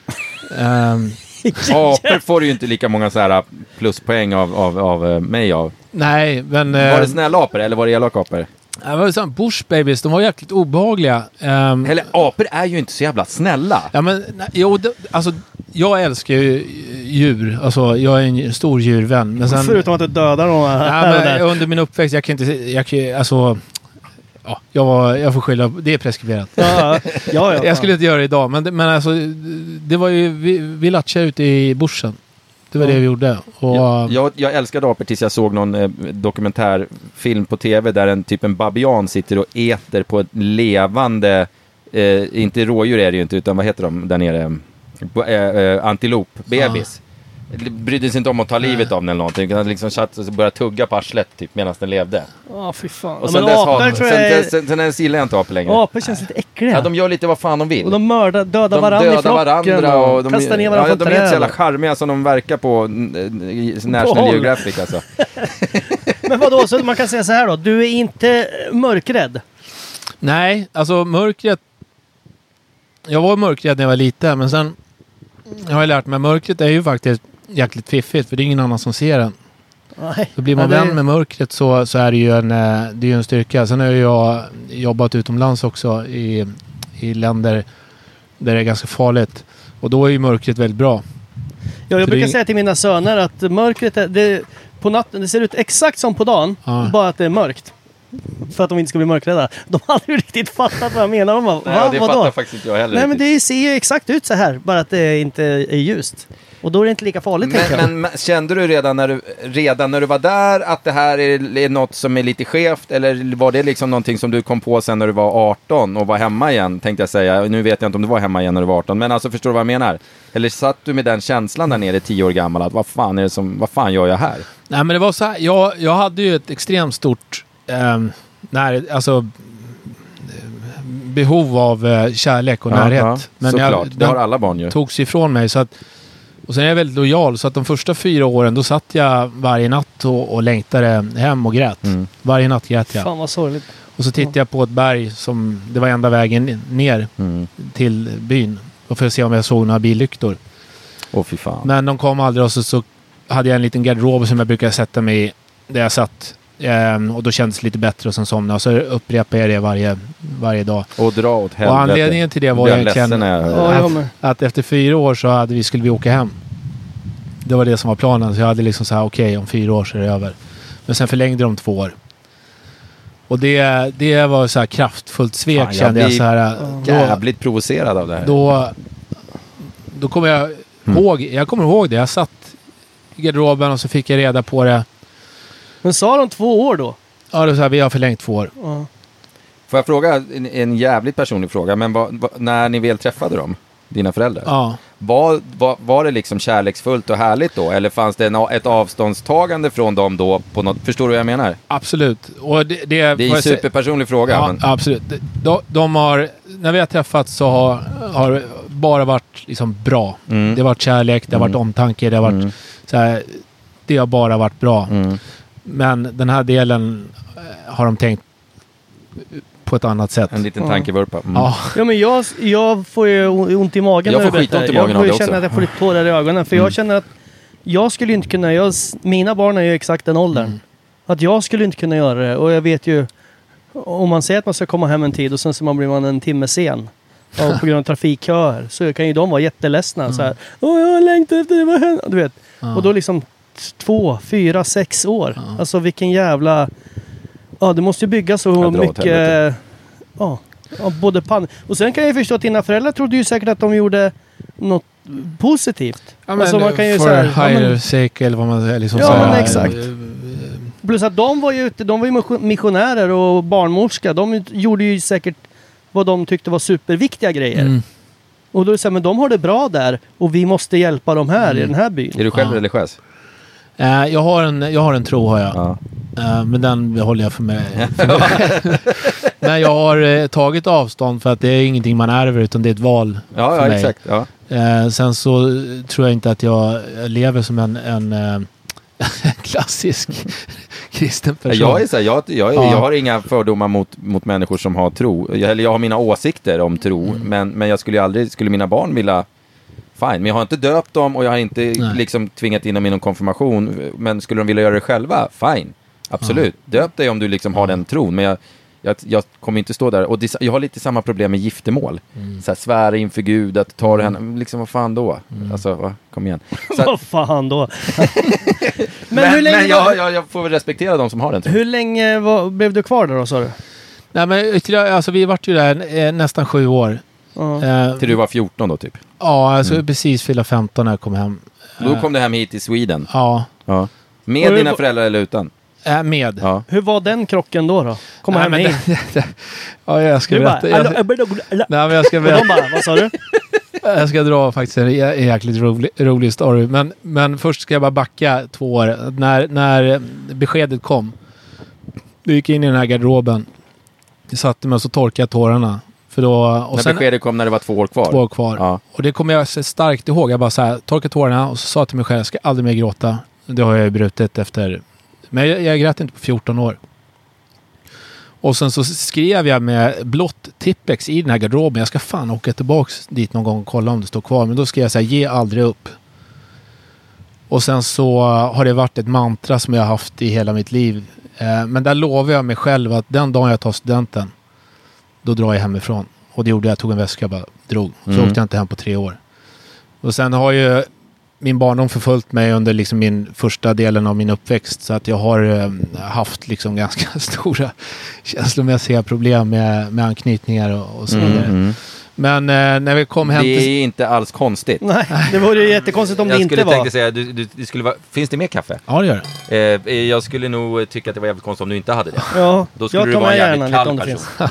Ehm, Apor får ju inte lika många så här pluspoäng av, av, av eh, mig av. nej, men... eh, Var det snälla apor eller var det elaka apor? det var sån bush babies, de var jäkligt obehagliga. Ehm, Eller apor är ju inte så jävla snälla. Ja, men nej, jo, det, alltså jag älskar ju djur. Alltså jag är en stor djurvän. Men sen, Förutom att du dödar dem här ja, och men där. under min uppväxt, jag kan inte, jag kan, alltså, ja, jag, var, jag får skylla, det är preskriberat. Ja, ja, ja, Jag skulle inte göra det idag, men, det- men alltså, det var ju, vi, vi latchade ute i bushen. Det var Ja. det vi gjorde. Och, Jag, jag, jag älskade apor tills jag såg någon eh, dokumentärfilm på tv där en typ en babian sitter och äter på ett levande, eh, inte rådjur är det ju inte, utan vad heter de där nere? B- eh, eh, antilop, bebis. Brydde sig inte om att ta livet av den eller någonting, utan liksom satt och började tugga på arslet typ medan den levde. Ja, fy fan. Och Ja, sen men dess apor har, tror sen, jag... dess, sen, sen dess gillar jag inte apor längre. Apor känns lite äckliga. Ja, de gör lite vad fan de vill. Och de mördar, dödar De varandra i dödar flocken varandra och de, kastar ner varandra ja, på de är inte så jävla träd. charmiga som de verkar på eh, i National håll. Geographic alltså. Men vadå, så man kan säga så här då. Du är inte mörkrädd? nej, alltså mörkret, jag var mörkrädd när jag var liten, men sen har jag lärt mig att mörkret är ju faktiskt jäkligt fiffigt, för det är ingen annan som ser den. Nej. Så blir man Ja, det- vän med mörkret så, så är det ju en, eh, det är ju en styrka. Sen har jag jobbat utomlands också i, i länder där det är ganska farligt. Och då är ju mörkret väldigt bra. Ja, jag Så brukar det är- säga till mina söner att mörkret är, det, på natten, det ser ut exakt som på dagen, Ja. bara att det är mörkt. För att de inte ska bli mörkrädda. De hade ju riktigt fattat vad jag menar. De bara, Nej, va, och det vadå? fattar faktiskt inte jag heller. Nej, men riktigt. det ser ju exakt ut så här, bara att det inte är ljust. Och då är det inte lika farligt, tänker jag. Men, men, men kände du redan när du, redan när du var där att det här är, är något som är lite skevt? Eller var det liksom någonting som du kom på sen när du var arton och var hemma igen, tänkte jag säga. Nu vet jag inte om du var hemma igen när du var arton, men alltså förstår du vad jag menar? Eller satt du med den känslan där nere tio år gammal att vad fan är det som, vad fan gör jag här? Nej, men det var så här, jag, jag hade ju ett extremt stort ehm, när, alltså, behov av eh, kärlek och närhet. Ja, Men såklart, jag, det har alla barn ju. togs ifrån mig. Så att, och sen är jag väldigt lojal, så att de första fyra åren då satt jag varje natt och, och längtade hem och grät. Mm. Varje natt grät jag. Fan vad sorgligt. Och så tittade jag på ett berg som, det var enda vägen ner Mm. till byn. Och för att se om jag såg några billyktor. Åh fy fan. Men de kom aldrig, och så, så hade jag en liten garderob som jag brukar sätta mig i där jag satt. Ehm, och då kändes det lite bättre och sen somnade. Och så upprepade jag det varje, varje dag. Och dra åt helvete. Och anledningen till det var Blir jag egentligen ledsen när jag hör Ja, det. jag att, med. att efter fyra år så hade vi, skulle vi åka hem. Det var det som var planen. Så jag hade liksom så här, okej, okay, om fyra år så är det över. Men sen förlängde de två år. Och det, det var så här kraftfullt svek, Fan, jag kände jag blir så här. Då, Jävligt provocerad av det här. då, då kommer jag Mm. ihåg, jag kommer ihåg det. Jag satt i garderoben och så fick jag reda på det. Men sa de två år då? Ja, det var så här, vi har förlängt två år. Ja. Får jag fråga en, en jävligt personlig fråga, men vad, vad, när ni väl träffade dem, dina föräldrar, Ja. var, var, var det liksom kärleksfullt och härligt då? Eller fanns det en, ett avståndstagande från dem då? På något, förstår du vad jag menar? Absolut. Och det, det, Det är får en jag säga- superpersonlig fråga. Ja, men, absolut. De, de har, när vi har träffats så har, har det bara varit liksom bra. Mm. Det har varit kärlek, det har varit Mm. omtanke, det har varit Mm. så här, det har bara varit bra. mm. Men den här delen eh, har de tänkt på ett annat sätt. En liten tankevurpa. Mm. Ja. Ja, men jag, jag får ju ont i magen. Jag när får du skitont i berättar. magen Jag av får ju det känna också. att jag får lite tårar i ögonen. För Mm. jag känner att jag skulle inte kunna... Jag, mina barn är ju exakt den åldern. Mm. Att jag skulle inte kunna göra det. Och jag vet ju... Om man säger att man ska komma hem en tid och sen så man blir man en timme sen. Och på grund av trafikköer. Så kan ju de vara jätteledsna. Mm. Så här, åh, jag längtar efter det. Vad händer? Du vet. Ja. Och då liksom t- två, fyra, sex år. Ja. Alltså vilken jävla... Ja, det måste ju bygga så Jag drar åt mycket... helvete. Ja, ja, både pan... Och sen kan jag ju förstå att dina föräldrar trodde ju säkert att de gjorde något positivt. Ja, men Alltså, man kan ju for så här, higher ja, men- sake eller vad man säger. Liksom Ja, så här, men exakt. eh, Plus att de var ju ute, de var ju mission- missionärer och barnmorska. De gjorde ju säkert vad de tyckte var superviktiga grejer. Mm. Och då är det så här, men de har det bra där och vi måste hjälpa dem här i den här byn. Är du själv Ja. religiös? Eh, jag, har en, jag har en tro har jag. Ja. Eh, men den behåller jag för mig. För mig. Men jag har eh, tagit avstånd för att det är ingenting man ärver utan det är ett val Ja, för ja mig. exakt. Ja. Eh, sen så tror jag inte att jag lever som en, en eh, klassisk kristen person. Jag, är så här, jag, jag, Ja. jag har inga fördomar mot, mot människor som har tro. Jag, eller jag har mina åsikter om tro, Mm. men, men jag skulle ju aldrig, skulle mina barn vilja, fine. Men jag har inte döpt dem och jag har inte Nej. liksom tvingat in dem i någon konfirmation. Men skulle de vilja göra det själva, fine. Absolut. Döp dig om du liksom har den tron. Men jag, jag, jag kommer inte stå där. Och det, jag har lite samma problem med giftermål. Mm. Så här, svära inför Gud, att ta det henne. Liksom, vad fan då? Mm. Alltså, va, kom igen. Så, Vad fan då? men, men hur länge, men var, jag, jag, jag får väl respektera de som har den tron. hur länge var, blev du kvar där då, sa du? Nej, men ytterligare, alltså, vi vart ju där eh, nästan sju år. Ja. Eh, Till du var fjorton då typ. ja, alltså Mm. precis fylla femton när jag kom hem. Då kom du hem hit till Sweden. Ja, Ja. Med Och dina hur- föräldrar eller utan? äh, med. Ja. Hur var den krocken då? då? Komma hem Nej, men hit. det- det- Ja, jag ska Du bara... berätta. Jag, nej, men jag ska Och berätta. de bara, vad sa du? Jag ska dra faktiskt en jä- jäkligt rolig, rolig story. Men, men först ska jag bara backa två år. När, när beskedet kom. Du gick in i den här garderoben. Jag satte mig och så torkade jag tårarna. För då, och När sen beskedet kom när det var två år kvar. två år kvar. Ja. Och det kommer jag så starkt ihåg. Jag bara så här, torkade tårarna och så sa jag till mig själv, jag ska aldrig mer gråta. Det har jag ju brutit efter. Men jag, jag grät inte på fjorton år. Och sen så skrev jag med blått Tippex i den här garderoben. Jag ska fan åka tillbaks dit någon gång och kolla om det står kvar. Men då skrev jag så här, ge aldrig upp. Och sen så har det varit ett mantra som jag har haft i hela mitt liv. Eh, men där lovar jag mig själv att den dagen jag tar studenten, då drar jag hemifrån. Och det gjorde jag. Jag tog en väska och bara drog. Så Mm. åkte jag inte hem på tre år. Och sen har ju min barndom förföljt mig under liksom min första delen av min uppväxt. Så att jag har eh, haft liksom ganska stora känslomässiga problem med, med anknytningar och, och så Mm, vidare. mm. Men eh, när vi kom hem Det till... är inte alls konstigt. Nej, det vore ju jättekonstigt om jag det inte skulle var. tänka säga, du, du, det skulle vara, finns det mer kaffe? Ja, det gör det. Eh, jag skulle nog tycka att det var jävligt konstigt om du inte hade det. Ja, Då skulle jag du tar vara med en gärna jävligt lite kall om det person. finns.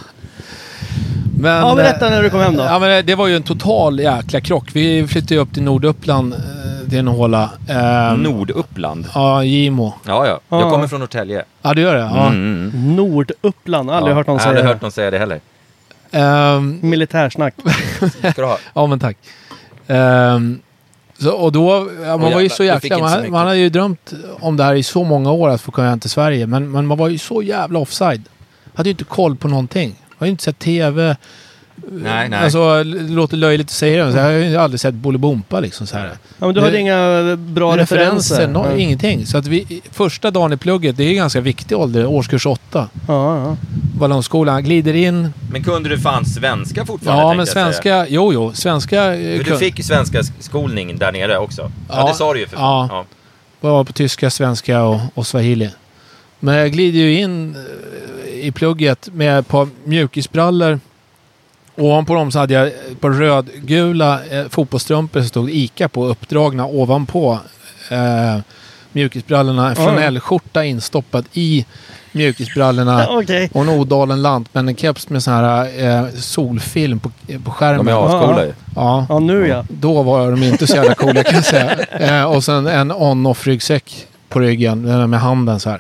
Men, Ja, berätta eh, när du kom hem då. Ja, men det var ju en total jäkla krock. Vi flyttade ju upp till Norduppland eh, till en håla. Eh, Norduppland. Ja, Gimo. Ja, ja. Ja. Jag kommer från Norrtälje. Ja, det gör det. Ja. Mm, mm. Norduppland, aldrig Ja. hört någon Jag har säga aldrig det. hört någon säga det heller. Ehm, Militärsnack. Ska du ha? ja, men tack. Ehm, så, och då, ja, man Åh, var ju jävlar, så jag fick jäkla... inte så Man, mycket. man hade ju drömt om det här i så många år att få komma hem till Sverige. Men, men man var ju så jävla offside. Hade ju inte koll på någonting. Jag har ju inte sett tv. Nej, nej. Alltså, det låter löjligt att säga det. Så jag har ju aldrig sett Bolibompa liksom så här. Ja, men du hade Det- inga bra referenser. no, Ja. Ingenting. Så att vi, första dagen i plugget, det är ju ganska viktig ålder, årskurs åtta. Ja, ja. Ballongskolan, glider in. Men kunde du fan svenska fortfarande? Ja, tänkte men jag säga. svenska, jo jo, svenska... eh, Men du kun- fick ju svenska skolning där nere också. Ja, Ja. det sa du ju för Ja. ja. var på tyska, svenska och, och swahili. Men jag glider ju in eh, i plugget med ett par mjukisbrallor. Ovanpå dem så hade jag ett par rödgula eh, fotbollsstrumpor som stod ICA på, uppdragna ovanpå eh, mjukisbrallorna. En Ja. flanellskjorta instoppad i mjukisbrallorna. Okej. Och en Odalen Lantmännen-keps med sån här eh, solfilm på, på skärmen. De är ascoola ju. Ja, Ja, nu ja. då var de inte så jävla coola kan jag säga. Eh, och sen en on-off-ryggsäck på ryggen den med handen så här.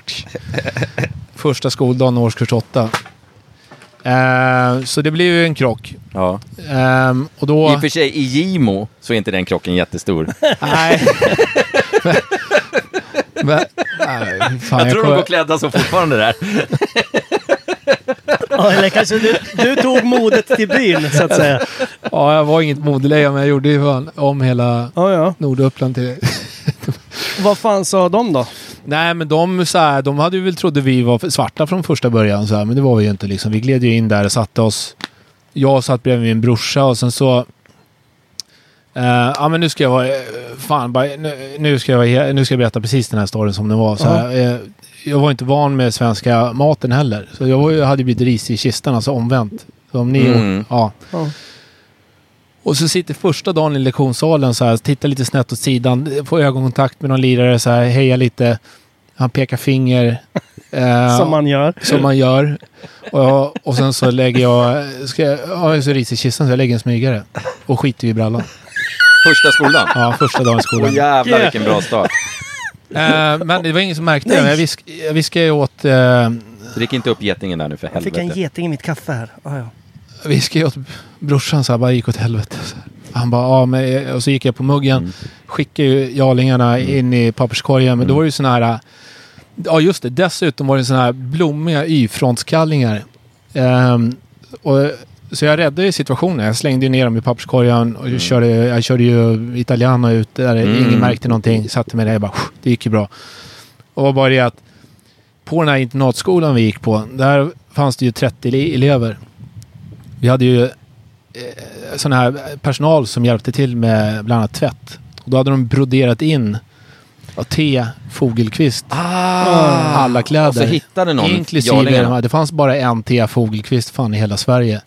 Första skoldagen årskurs åtta. Eh, så det blev ju en krock. Ja. Ehm, och då... I och för sig, i Gimo så är inte den krocken jättestor. Nej. men, men, nej, fan, jag tror de kommer- går klädda så fortfarande där. Ja, eller kanske du, du tog modet till byn, så att säga. Ja, jag var inget modelejon, men jag gjorde ju fan om hela Ja, ja. Norduppland till... Vad fan sa de då? Nej, men de, så här, de hade ju väl trodde vi var svarta från första början, så här, men det var vi ju inte. Liksom. Vi gled ju in där och satte oss... Jag satt bredvid min brorsa och sen så... Uh, ja, men nu ska jag vara... Fan, bara, nu, nu, ska jag, nu ska jag berätta precis den här storyn som den var. Så här, uh, jag var inte van med svenska maten heller. Så jag, var, jag hade blivit ris i kistan, alltså omvänt. Så om ni... Mm. Ja. Ja. Och så sitter första dagen i lektionssalen så här, tittar lite snett åt sidan, får ögonkontakt med någon lirare så här, hejar lite. Han pekar finger. Eh, Som man gör. Som man gör. Och, och sen så lägger jag... Ska jag ja, så ris i kistan så jag lägger en smygare. Och skiter i brallan. Första skolan? Ja, första dagen i skolan. Åh jävlar vilken bra start. Eh, men det var ingen som märkte det. Jag, visk, jag viskade åt... Eh, Drick inte upp getingen där nu för Jag fick helvete. en geting i mitt kaffe här. Ah, ja. jag viskade åt brorsan så här, bara gick åt helvete. Han bara, ja, men... Och så gick jag på muggen. Mm. Skickade ju jarlingarna Mm. in i papperskorgen. Men Mm. då var det ju såna här... Ja, just det. Dessutom var det såna här blommiga Y-frontskallingar. Um, och, så jag räddade ju situationen. Jag slängde ju ner dem i papperskorgen och Mm. körde, jag körde ju Italiano ut där. Mm. Ingen märkte någonting. Satte mig där och bara, det gick ju bra. Och var bara det att på den här internatskolan vi gick på, där fanns det ju trettio ele- elever. Vi hade ju eh, sån här personal som hjälpte till med bland annat tvätt. Och då hade de broderat in och te, Fogelqvist, Ah, alla kläder. och så hittade någon inklusive, jarlingarna. det fanns bara en te, Fogelqvist fan i hela Sverige.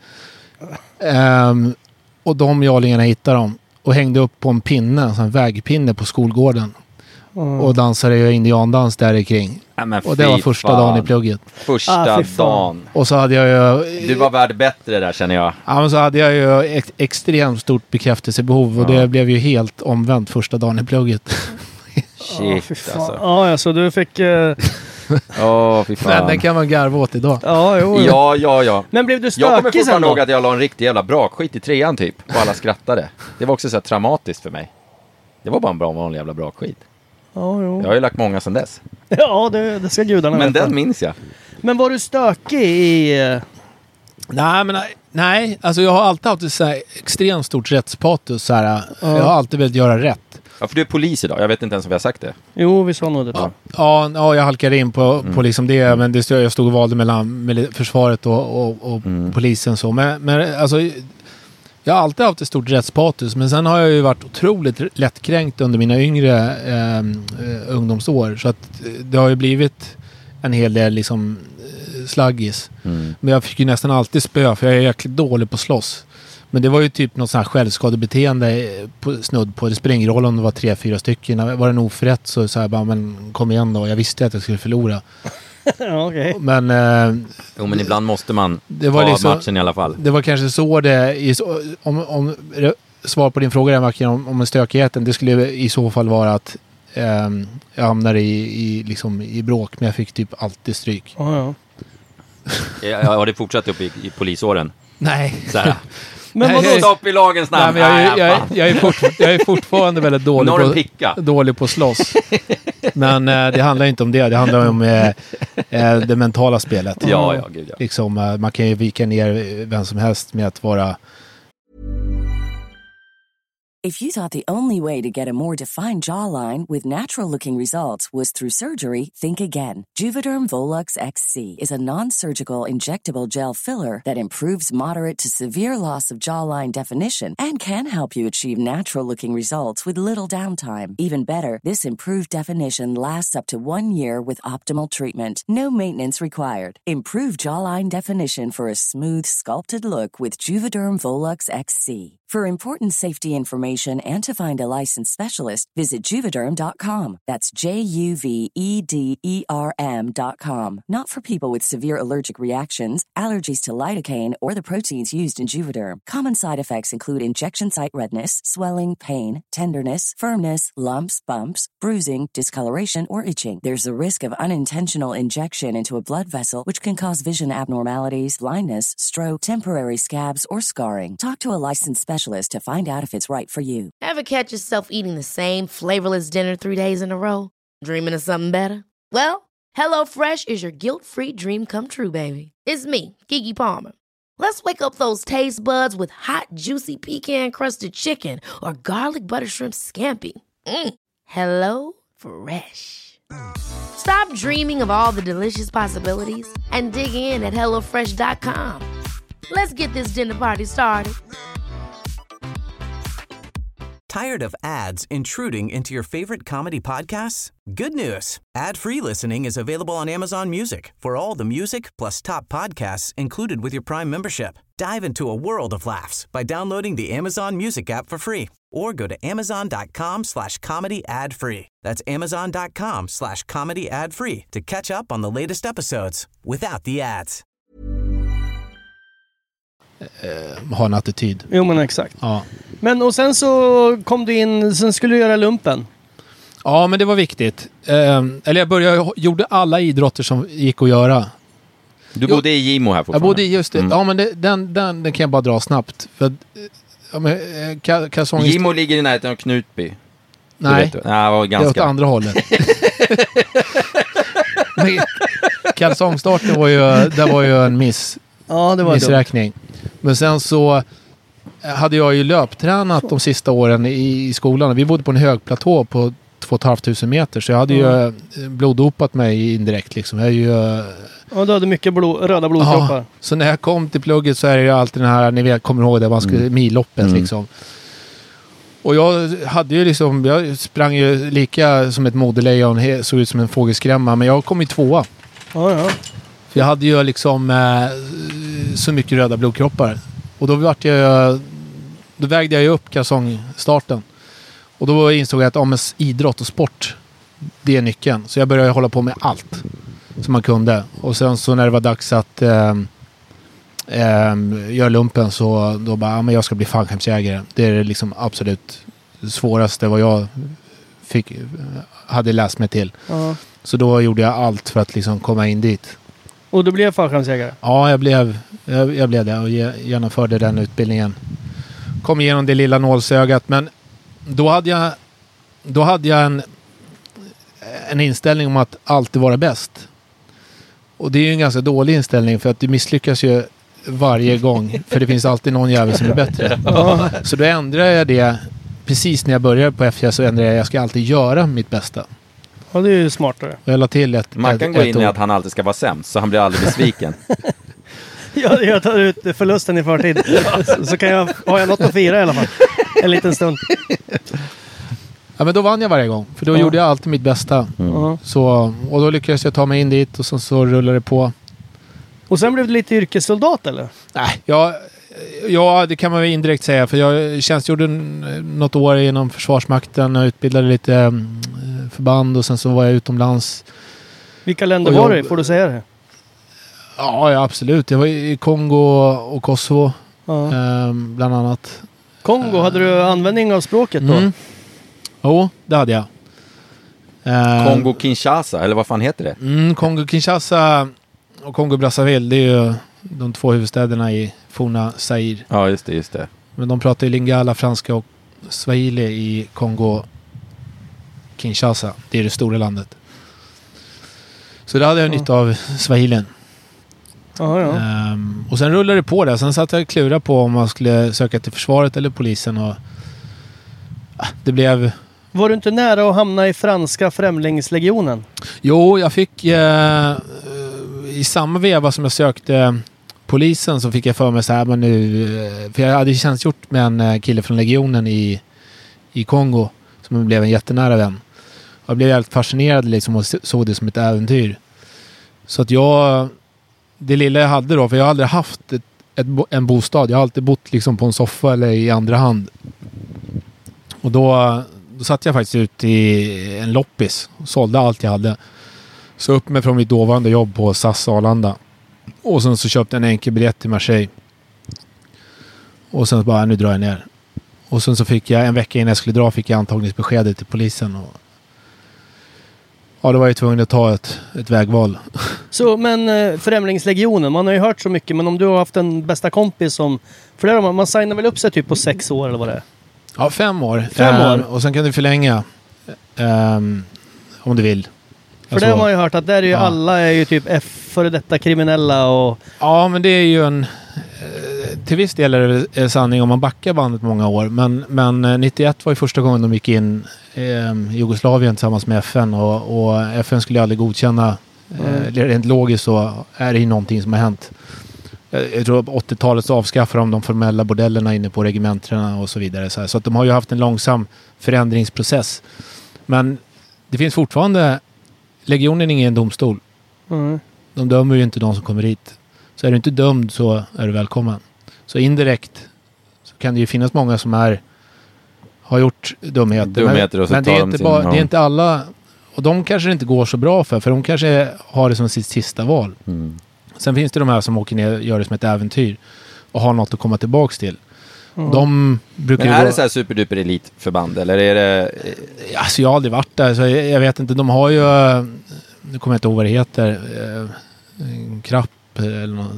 Um, och de jarlingarna hittade de och hängde upp på en pinne, en sån vägpinne på skolgården. Mm. Och dansade ju indiandans där kring. Ja, men Och det var fy första fan. dagen i plugget. Första Ah, fy fan. dagen. Och så hade jag ju... Du var värd bättre där känner jag. Ja, men så hade jag ju ex- extremt stort bekräftelsebehov och Ja. det blev ju helt omvänt första dagen i plugget. Shit Fy fan. alltså. Ja, ja, så du fick... Uh, Åh, fy Men fan. den kan man garva åt idag. ja, jo. Ja, ja, ja. Men blev du Jag kommer stökig sen fortfarande då? ihåg att jag la en riktig jävla brakskit i trean typ. Och alla skrattade. Det var också så här traumatiskt för mig. Det var bara en bra vanlig jävla brakskit. Ja, jo. Jag har ju lagt många sedan dess. Ja, det, det ska gudarna Men veta. den minns jag. Men var du stökig i... eh, Nej, men nej, nej, alltså jag har alltid haft ett så här extremt stort rättspatos. Så här, Jag har alltid velat göra rätt. Ja, för du är polis idag. Jag vet inte ens om vi har sagt det. Jo, vi sa nog det. Ja. Ja, ja, jag halkade in på, Mm. på liksom det, men det stod, jag stod och valde mellan mili- försvaret och, och, och Mm. polisen. Så. Men, men alltså, jag har alltid haft ett stort rättspatos, men sen har jag ju varit otroligt lättkränkt under mina yngre eh, eh, ungdomsår. Så att eh, det har ju blivit en hel del liksom eh, slaggis. Mm. Men jag fick ju nästan alltid spö, för jag är jäkligt dålig på att slåss. Men det var ju typ något sånt här självskadebeteende på, snudd på. Det spelar ingen roll om det var tre, fyra stycken. Var det en oförrätt så sa jag bara, men kom igen då. Jag visste att jag skulle förlora. Ja, okej. Men eh, Jo, men ibland måste man det var ta liksom, matchen i alla fall. det var kanske så det, i, så- om, om svar på din fråga där, Mackie, om, om stökigheten, det skulle i så fall vara att eh, jag hamnade i, i, liksom, i bråk, men jag fick typ alltid stryk. Ja, ja. Ja, har det fortsatt upp i, i polisåren? Nej. Så här. Men Nej, vadå? jag- Stopp i lagens Nej, namn! men jag, är- Nej, jag, är- fan. jag, är fort, jag är fortfarande väldigt dålig Norren på, picka. dålig på att slåss. Men eh, det handlar inte om det. Det handlar om eh, eh, det mentala spelet. Ja, ja, gud ja. Liksom, eh, man kan ju vika ner vem som helst med att vara... If you thought the only way to get a more defined jawline with natural-looking results was through surgery, think again. Juvederm Volux X C is a non-surgical injectable gel filler that improves moderate to severe loss of jawline definition and can help you achieve natural-looking results with little downtime. Even better, this improved definition lasts up to one year with optimal treatment. No maintenance required. Improve jawline definition for a smooth, sculpted look with Juvederm Volux X C. For important safety information and to find a licensed specialist, visit Juvederm dot com. That's J U V E D E R M dot com. Not for people with severe allergic reactions, allergies to lidocaine, or the proteins used in Juvederm. Common side effects include injection site redness, swelling, pain, tenderness, firmness, lumps, bumps, bruising, discoloration, or itching. There's a risk of unintentional injection into a blood vessel, which can cause vision abnormalities, blindness, stroke, temporary scabs, or scarring. Talk to a licensed specialist to find out if it's right for you. Ever catch yourself eating the same flavorless dinner three days in a row? Dreaming of something better? Well, HelloFresh is your guilt-free dream come true, baby. It's me, Keke Palmer. Let's wake up those taste buds with hot, juicy pecan-crusted chicken or garlic butter shrimp scampi. Mm. Hello Fresh. Stop dreaming of all the delicious possibilities and dig in at hello fresh dot com. Let's get this dinner party started. Tired of ads intruding into your favorite comedy podcasts? Good news. Ad-free listening is available on Amazon Music for all the music plus top podcasts included with your Prime membership. Dive into a world of laughs by downloading the Amazon Music app for free or go to amazon.com slash comedy ad free. That's amazon.com slash comedy ad free to catch up on the latest episodes without the ads. Uh, ha en attityd. Jo, men exakt. Ja. Men och sen så kom du in, sen skulle du göra lumpen. Ja, men det var viktigt. Uh, eller jag började, gjorde alla idrotter som gick att göra. Du bodde i Gimo här fortfarande? Jag bodde i, just det. Mm. Ja, men det, den, den, den kan jag bara dra snabbt. För, ja, men, ka, kalsong... Gimo ligger i närheten av Knutby. Nej, det var ganska... det är åt andra hållet. Men, kalsongstarten var ju, där var ju en miss. Ja, det var missräkning. Dumt. Men sen så hade jag ju löptränat de sista åren i, i skolan. Vi bodde på en högplatå på två och ett halvt tusen meter. Så jag hade mm. ju bloddopat mig indirekt liksom. Jag är ju... Ja, du hade mycket blod, röda blodkroppar. Ja, så när jag kom till plugget så är det ju alltid den här, ni vet, kommer ihåg det, man skulle mm. milloppet mm. liksom. Och jag hade ju liksom, jag sprang ju lika som ett modelejon, såg ut som en fågelskrämma, men jag kom ju tvåa. Ja, ja. För jag hade ju liksom eh, så mycket röda blodkroppar. Och då vart jag, då vägde jag ju upp kalsongstarten. Och då insåg jag att om idrott och sport, det är nyckeln. Så jag började hålla på med allt som man kunde. Och sen så när det var dags att eh, eh, göra lumpen så då bara, ja, men jag ska bli fallskärmsjägare. Det är liksom absolut det svåraste vad jag fick, hade läst mig till. Uh-huh. Så då gjorde jag allt för att liksom komma in dit. Och du blev fallskärmsjägare? Ja, jag blev, jag, jag blev det och genomförde den utbildningen. Kom igenom det lilla nålsögat, men då hade jag, då hade jag en, en inställning om att alltid vara bäst. Och det är ju en ganska dålig inställning för att du misslyckas ju varje gång. För det finns alltid någon jävel som är bättre. Ja. Så då ändrade jag det. Precis när jag började på F J så ändrade jag jag ska alltid göra mitt bästa. Ja, det är ju smartare. Och jag la till ett Man kan ett, gå ett in i att han alltid ska vara sämst så han blir aldrig besviken. Ja, jag tar ut förlusten i förtid. Så, så kan jag, har jag något att fira i alla fall. En liten stund. Ja, men då vann jag varje gång. För då ja. gjorde jag alltid mitt bästa. Mm. Så, och då lyckades jag ta mig in dit och så, så rullade det på. Och sen blev du lite yrkessoldat, eller? Nej, ja, ja, det kan man väl indirekt säga. För jag tjänstgjorde något år inom Försvarsmakten och utbildade lite um, förband. Och sen så var jag utomlands. Vilka länder var det? Får du säga det? Ja, ja, absolut. Jag var i Kongo och Kosovo. Ja. Um, bland annat. Kongo, uh, hade du användning av språket då? Mm. Jo, det hade jag. Uh, Kongo-Kinshasa, eller vad fan heter det? Mm, Kongo-Kinshasa och Kongo-Brazzaville, det är ju de två huvudstäderna i forna Zaire. Ja, just det, just det. Men de pratar ju lingala, franska och swahili i Kongo-Kinshasa. Det är det stora landet. Så där hade jag ja. nytta av swahilin. Ja, ja. Um, och sen rullade det på det. Sen satt jag och klurade på om man skulle söka till försvaret eller polisen. Och ah, det blev... Var du inte nära att hamna i franska främlingslegionen? Jo, jag fick... Eh, i samma veva som jag sökte polisen så fick jag för mig så här, men nu... För jag hade tjänstgjort med en kille från legionen i, i Kongo som blev en jättenära vän. Jag blev helt fascinerad liksom, och såg det som ett äventyr. Så att jag... Det lilla jag hade då, för jag har aldrig haft ett, ett, en bostad. Jag har alltid bott liksom på en soffa eller i andra hand. Och då, då satt jag faktiskt ut i en loppis och sålde allt jag hade. Så upp mig från mitt dåvarande jobb på S A S Arlanda. Och sen så köpte jag en enkel biljett till Marseille. Och sen bara, nu drar jag ner. Och sen så fick jag, en vecka innan jag skulle dra, fick jag antagningsbeskedet till polisen. Och ja, då var jag tvungen att ta ett, ett vägval. Så, men eh, främlingslegionen, man har ju hört så mycket, men om du har haft en bästa kompis som... För där man, man signar väl upp sig typ på sex år eller vad det är? Ja, fem år. Fem år. Um, och sen kan du förlänga um, om du vill. För alltså, det har man ju hört att där är ju ja. alla är ju typ F före detta kriminella och... Ja, men det är ju en... Till viss del är det sanning om man backar bandet många år. Men, men nittioett var ju första gången de gick in i eh, Jugoslavien tillsammans med F N. Och, och F N skulle aldrig godkänna. Mm. Eh, rent logiskt så är det ju någonting som har hänt. Jag tror att åttiotalet så avskaffar de de formella bordellerna inne på regementerna och så vidare. Så, så att de har ju haft en långsam förändringsprocess. Men det finns fortfarande... Legionen är ingen domstol. Mm. De dömer ju inte de som kommer hit. Så är du inte dömd så är du välkommen. Så indirekt så kan det ju finnas många som är har gjort dumheter. dumheter men och så men det, är inte sin, bara, ja. det är inte alla... Och de kanske det inte går så bra för. För de kanske har det som sitt sista val. Mm. Sen finns det de här som åker ner och gör det som ett äventyr. Och har något att komma tillbaka till. Mm. De brukar men är då... det så här superduper elitförband? Eller är det... Alltså jag har aldrig varit där. Så jag, jag vet inte. De har ju... Nu kommer jag inte ihåg vad det heter. En krapp eller något.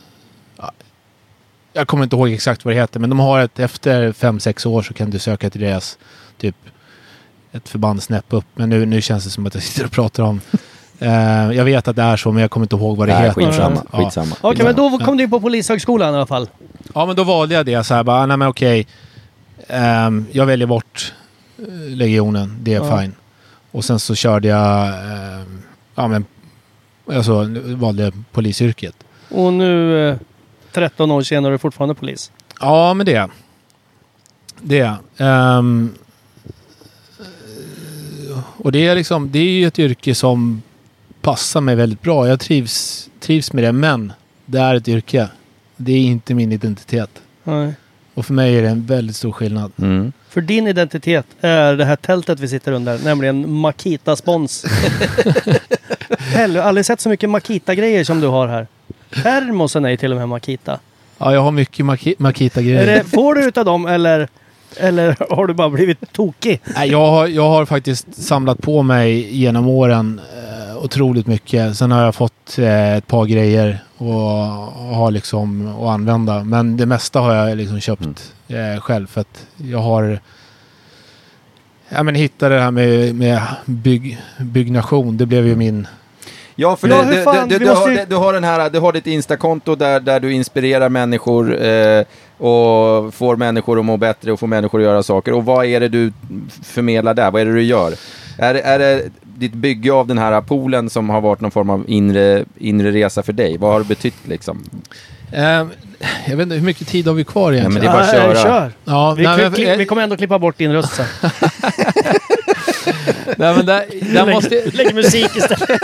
Jag kommer inte ihåg exakt vad det heter. Men de har ett... Efter fem sex år så kan du söka till deras typ ett förband snäpp upp. Men nu, nu känns det som att jag sitter och pratar om... Uh, jag vet att det är så, men jag kommer inte ihåg vad det Nej, heter. Skitsamma. Ja. skitsamma. Okej, okay, men då kom du på Polishögskolan i alla fall. Ja, men då valde jag det. Så här, bara, nej men okej. Um, jag väljer bort legionen. Det är ja. fine. Och sen så körde jag... Um, ja, men... Alltså, valde polisyrket. Och nu, eh, tretton år senare, är du fortfarande polis? Ja, men det. Det. Um, och det är liksom... Det är ju ett yrke som passar mig väldigt bra. Jag trivs, trivs med det, men det är ett yrke. Det är inte min identitet. Nej. Och för mig är det en väldigt stor skillnad. Mm. För din identitet är det här tältet vi sitter under, nämligen Makita Spons. Hell, jag har aldrig sett så mycket Makita-grejer som du har här. Termosen är till och med Makita. Ja, jag har mycket Maki- Makita-grejer. Är det, får du utav dem eller, eller har du bara blivit tokig? Nej, jag har, jag har faktiskt samlat på mig genom åren eh, otroligt mycket. Sen har jag fått eh, ett par grejer och, och har liksom att använda. Men det mesta har jag liksom köpt mm. eh, själv för att jag har ja, men hittade det här med, med bygg, byggnation. Det blev ju min... Ja, för ja, det, fan, det, det, du, måste... har, du har den här, du har ditt Instakonto där, där du inspirerar människor eh, och får människor att må bättre och får människor att göra saker. Och vad är det du förmedlar där? Vad är det du gör? Är, är det ditt bygge av den här poolen som har varit någon form av inre, inre resa för dig? Vad har det betytt liksom? Uh, jag vet inte, hur mycket tid har vi kvar egentligen? Ja, men det är bara att köra. Kör. Ja, vi, nej, klipp, vi kommer ändå klippa bort din röst sen. Nej, men där, där lägg, måste... lägg musik istället.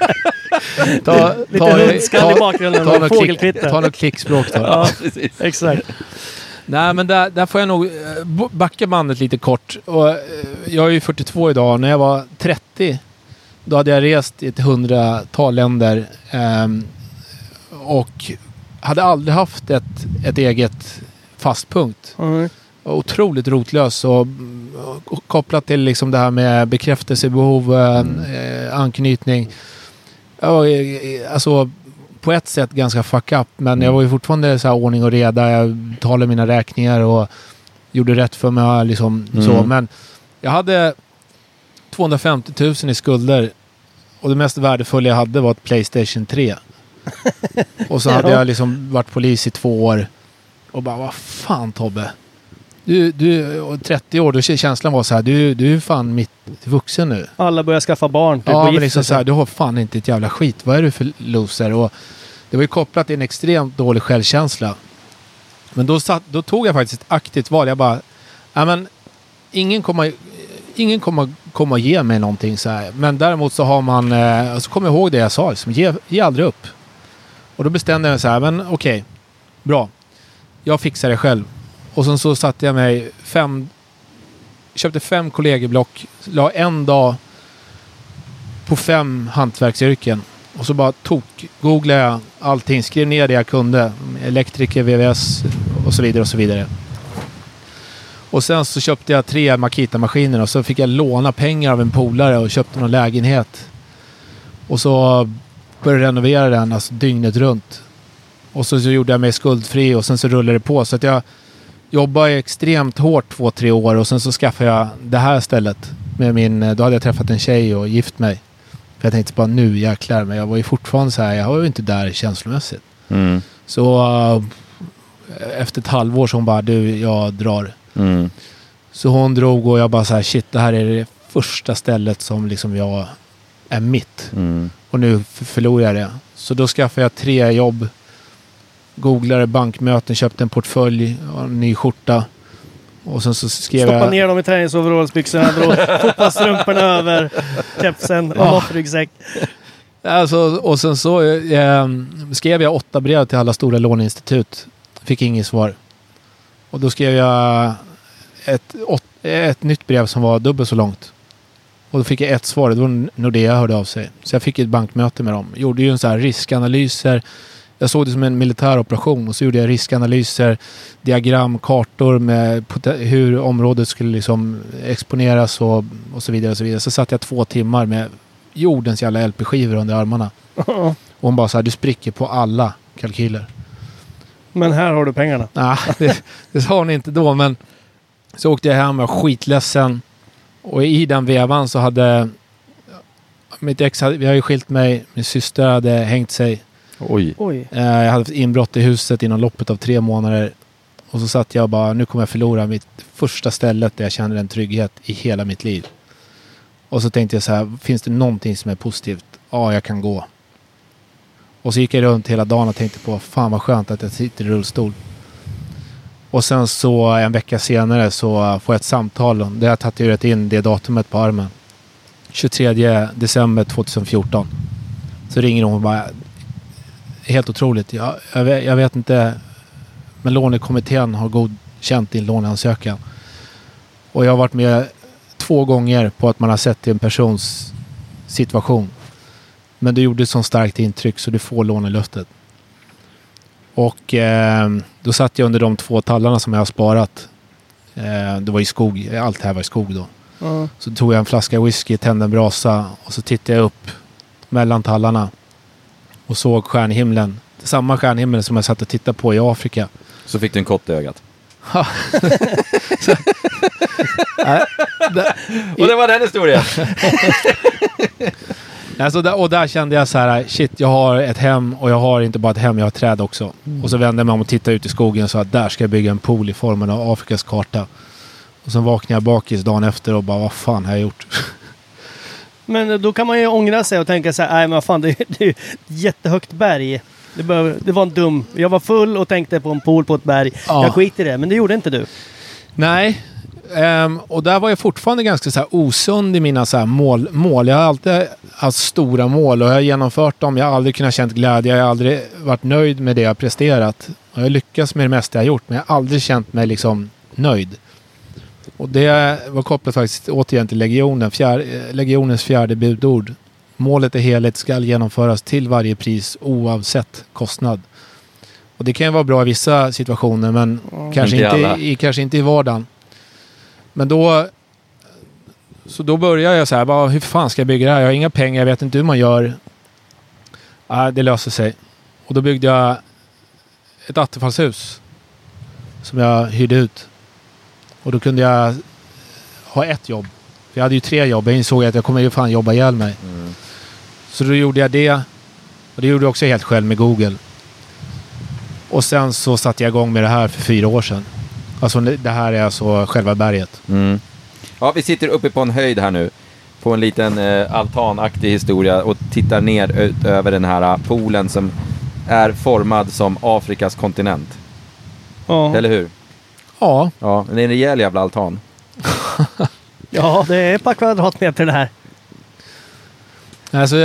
ta, Lite ta, hundskall i bakgrunden och fågelkvitter. Ta något klickspråk då. Ja, precis. Exakt. Nej, men där, där får jag nog backa bandet lite kort. Och, jag är ju fyrtiotvå idag. När jag var trettio då hade jag rest i ett hundratal länder um, och hade aldrig haft ett, ett eget fastpunkt. Mm. Otroligt rotlös och, och kopplat till liksom det här med bekräftelsebehov, mm. eh, anknytning. Ja, alltså på ett sätt ganska fuck up, men mm. jag var ju fortfarande så här ordning och reda. Jag betalade mina räkningar och gjorde rätt för mig liksom mm. så, men jag hade tvåhundrafemtio tusen i skulder och det mest värdefulla jag hade var ett PlayStation tre. Och så hade jag liksom varit polis i två år och bara, vad fan Tobbe? Du, du och trettio år, då känslan var så här, du, du är fan mitt vuxen nu. Alla börjar skaffa barn. Typ, ja, men liksom så här, du har fan inte ett jävla skit. Vad är du för loser? Och det var ju kopplat till en extremt dålig självkänsla. Men då, satt, då tog jag faktiskt ett aktivt val. Jag bara, ja men ingen kommer ingen kommer komma och ge mig någonting så här. Men däremot så har man, eh, så kommer jag ihåg det jag sa, liksom, ge, ge aldrig upp. Och då bestämde jag mig så här, men okej, okay, bra. Jag fixar det själv. Och sen så satte jag mig fem, köpte fem kollegieblock, la en dag på fem hantverksyrken. Och så bara tok, googlade jag allting, skrev ner det jag kunde. Elektriker, V V S och så vidare och så vidare. Och sen så köpte jag tre Makita-maskiner och så fick jag låna pengar av en polare och köpte någon lägenhet. Och så började jag renovera den alltså dygnet runt. Och så, så gjorde jag mig skuldfri och sen så rullade det på. Så att jag jobbade extremt hårt två, tre år och sen så skaffade jag det här stället. Med min, då hade jag träffat en tjej och gift mig. För jag tänkte bara nu jäklar, men jag var ju fortfarande så här, jag var ju inte där känslomässigt. Mm. Så uh, efter ett halvår så hon bara, du, jag drar. Mm. Så hon drog och jag bara så här, shit, det här är det första stället som liksom jag är mitt. Mm. Och nu förlorar jag det. Så då skaffade jag tre jobb. Googlade bankmöten, köpte en portfölj och en ny skjorta. Och sen så skrev Stoppa jag... ner dem i träningsoverallsbyxorna, drog fotbollstrumporna över kepsen och Ja. loppryggsäck. Alltså, och sen så eh, skrev jag åtta brev till alla stora låneinstitut. Fick inget svar. Och då skrev jag ett, åt, ett nytt brev som var dubbelt så långt. Och då fick jag ett svar. Det var Nordea hörde av sig. Så jag fick ett bankmöte med dem. Gjorde ju en sån här riskanalyser. Jag såg det som en militär operation. Och så gjorde jag riskanalyser, diagram, kartor med hur området skulle liksom exponeras och, och så vidare. Och så vidare. Så satt jag två timmar med jordens jävla L P-skivor under armarna. Och hon bara så här, du spricker på alla kalkyler. Men här har du pengarna. Nej, det, det sa hon inte då. Men så åkte jag hem och var skitledsen. Och i den vevan så hade mitt ex, hade, vi har ju skilt mig. Min syster hade hängt sig. Oj. Oj. Eh, jag hade inbrott i huset inom loppet av tre månader. Och så satt jag bara, nu kommer jag förlora mitt första stället där jag känner en trygghet i hela mitt liv. Och så tänkte jag så här, finns det någonting som är positivt? Ja, jag kan gå. Och så gick jag runt hela dagen och tänkte på, fan vad skönt att jag sitter i rullstol. Och sen så en vecka senare så får jag ett samtal där jag tatuerat in det datumet på armen. tjugotredje december tjugohundrafjorton. Så ringer hon och bara, helt otroligt. Jag, jag, vet, jag vet inte, men lånekommittén har godkänt din låneansökan. Och jag har varit med två gånger på att man har sett en persons situation. Men du gjorde ett så starkt intryck så du får lånelöftet. Och eh, då satt jag under de två tallarna som jag har sparat. Eh, det var i skog, allt här var i skog då. Mm. Så tog jag en flaska whisky, tände en brasa och så tittade jag upp mellan tallarna och såg stjärnhimlen. Samma stjärnhimmel som jag satt och tittade på i Afrika. Så fick du en kott i ögat. så, äh, det, och det var den historien. Alltså där, och där kände jag så här, shit, jag har ett hem och jag har inte bara ett hem, jag har ett träd också. Mm. Och så vände jag mig om och tittade ut i skogen och sa att där ska jag bygga en pool i formen av Afrikas karta. Och sen vaknade jag bakis dagen efter och bara, vad fan har jag gjort? Men då kan man ju ångra sig och tänka så här, nej men vad fan, det, det är ju ett jättehögt berg. Det, behöver, det var en dum, jag var full och tänkte på en pool på ett berg. Ja. Jag skit i det, men det gjorde inte du. Nej. Um, och där var jag fortfarande ganska så här osund i mina så här mål, mål. Jag har alltid haft stora mål och jag har genomfört dem. Jag har aldrig kunnat känt glädje. Jag har aldrig varit nöjd med det jag presterat. Och jag har lyckats med det mesta jag har gjort, men jag har aldrig känt mig liksom nöjd. Och det var kopplat faktiskt återigen till legionen, fjär, legionens fjärde budord. Målet är helhet ska genomföras till varje pris oavsett kostnad. Och det kan ju vara bra i vissa situationer, men mm. kanske, inte i, kanske inte i vardagen. Men då så då börjar jag så här, bara, hur fan ska jag bygga det här? Jag har inga pengar, jag vet inte hur man gör. Ja, det löser sig. Och då byggde jag ett attefallshus som jag hyrde ut. Och då kunde jag ha ett jobb. För jag hade ju tre jobb. Jag insåg att jag kommer ju fan jobba ihjäl mig. Mm. Så då gjorde jag det. Och det gjorde jag också helt själv med Google. Och sen så satte jag igång med det här för fyra år sedan. Alltså det här är alltså själva berget. Mm. Ja, vi sitter uppe på en höjd här nu. På en liten eh, altanaktig historia. Och tittar ner ut över den här poolen som är formad som Afrikas kontinent. Ja. Eller hur? Ja. Ja, det är en rejäl jävla altan. Ja, det är ett par kvadratmeter det här. Alltså,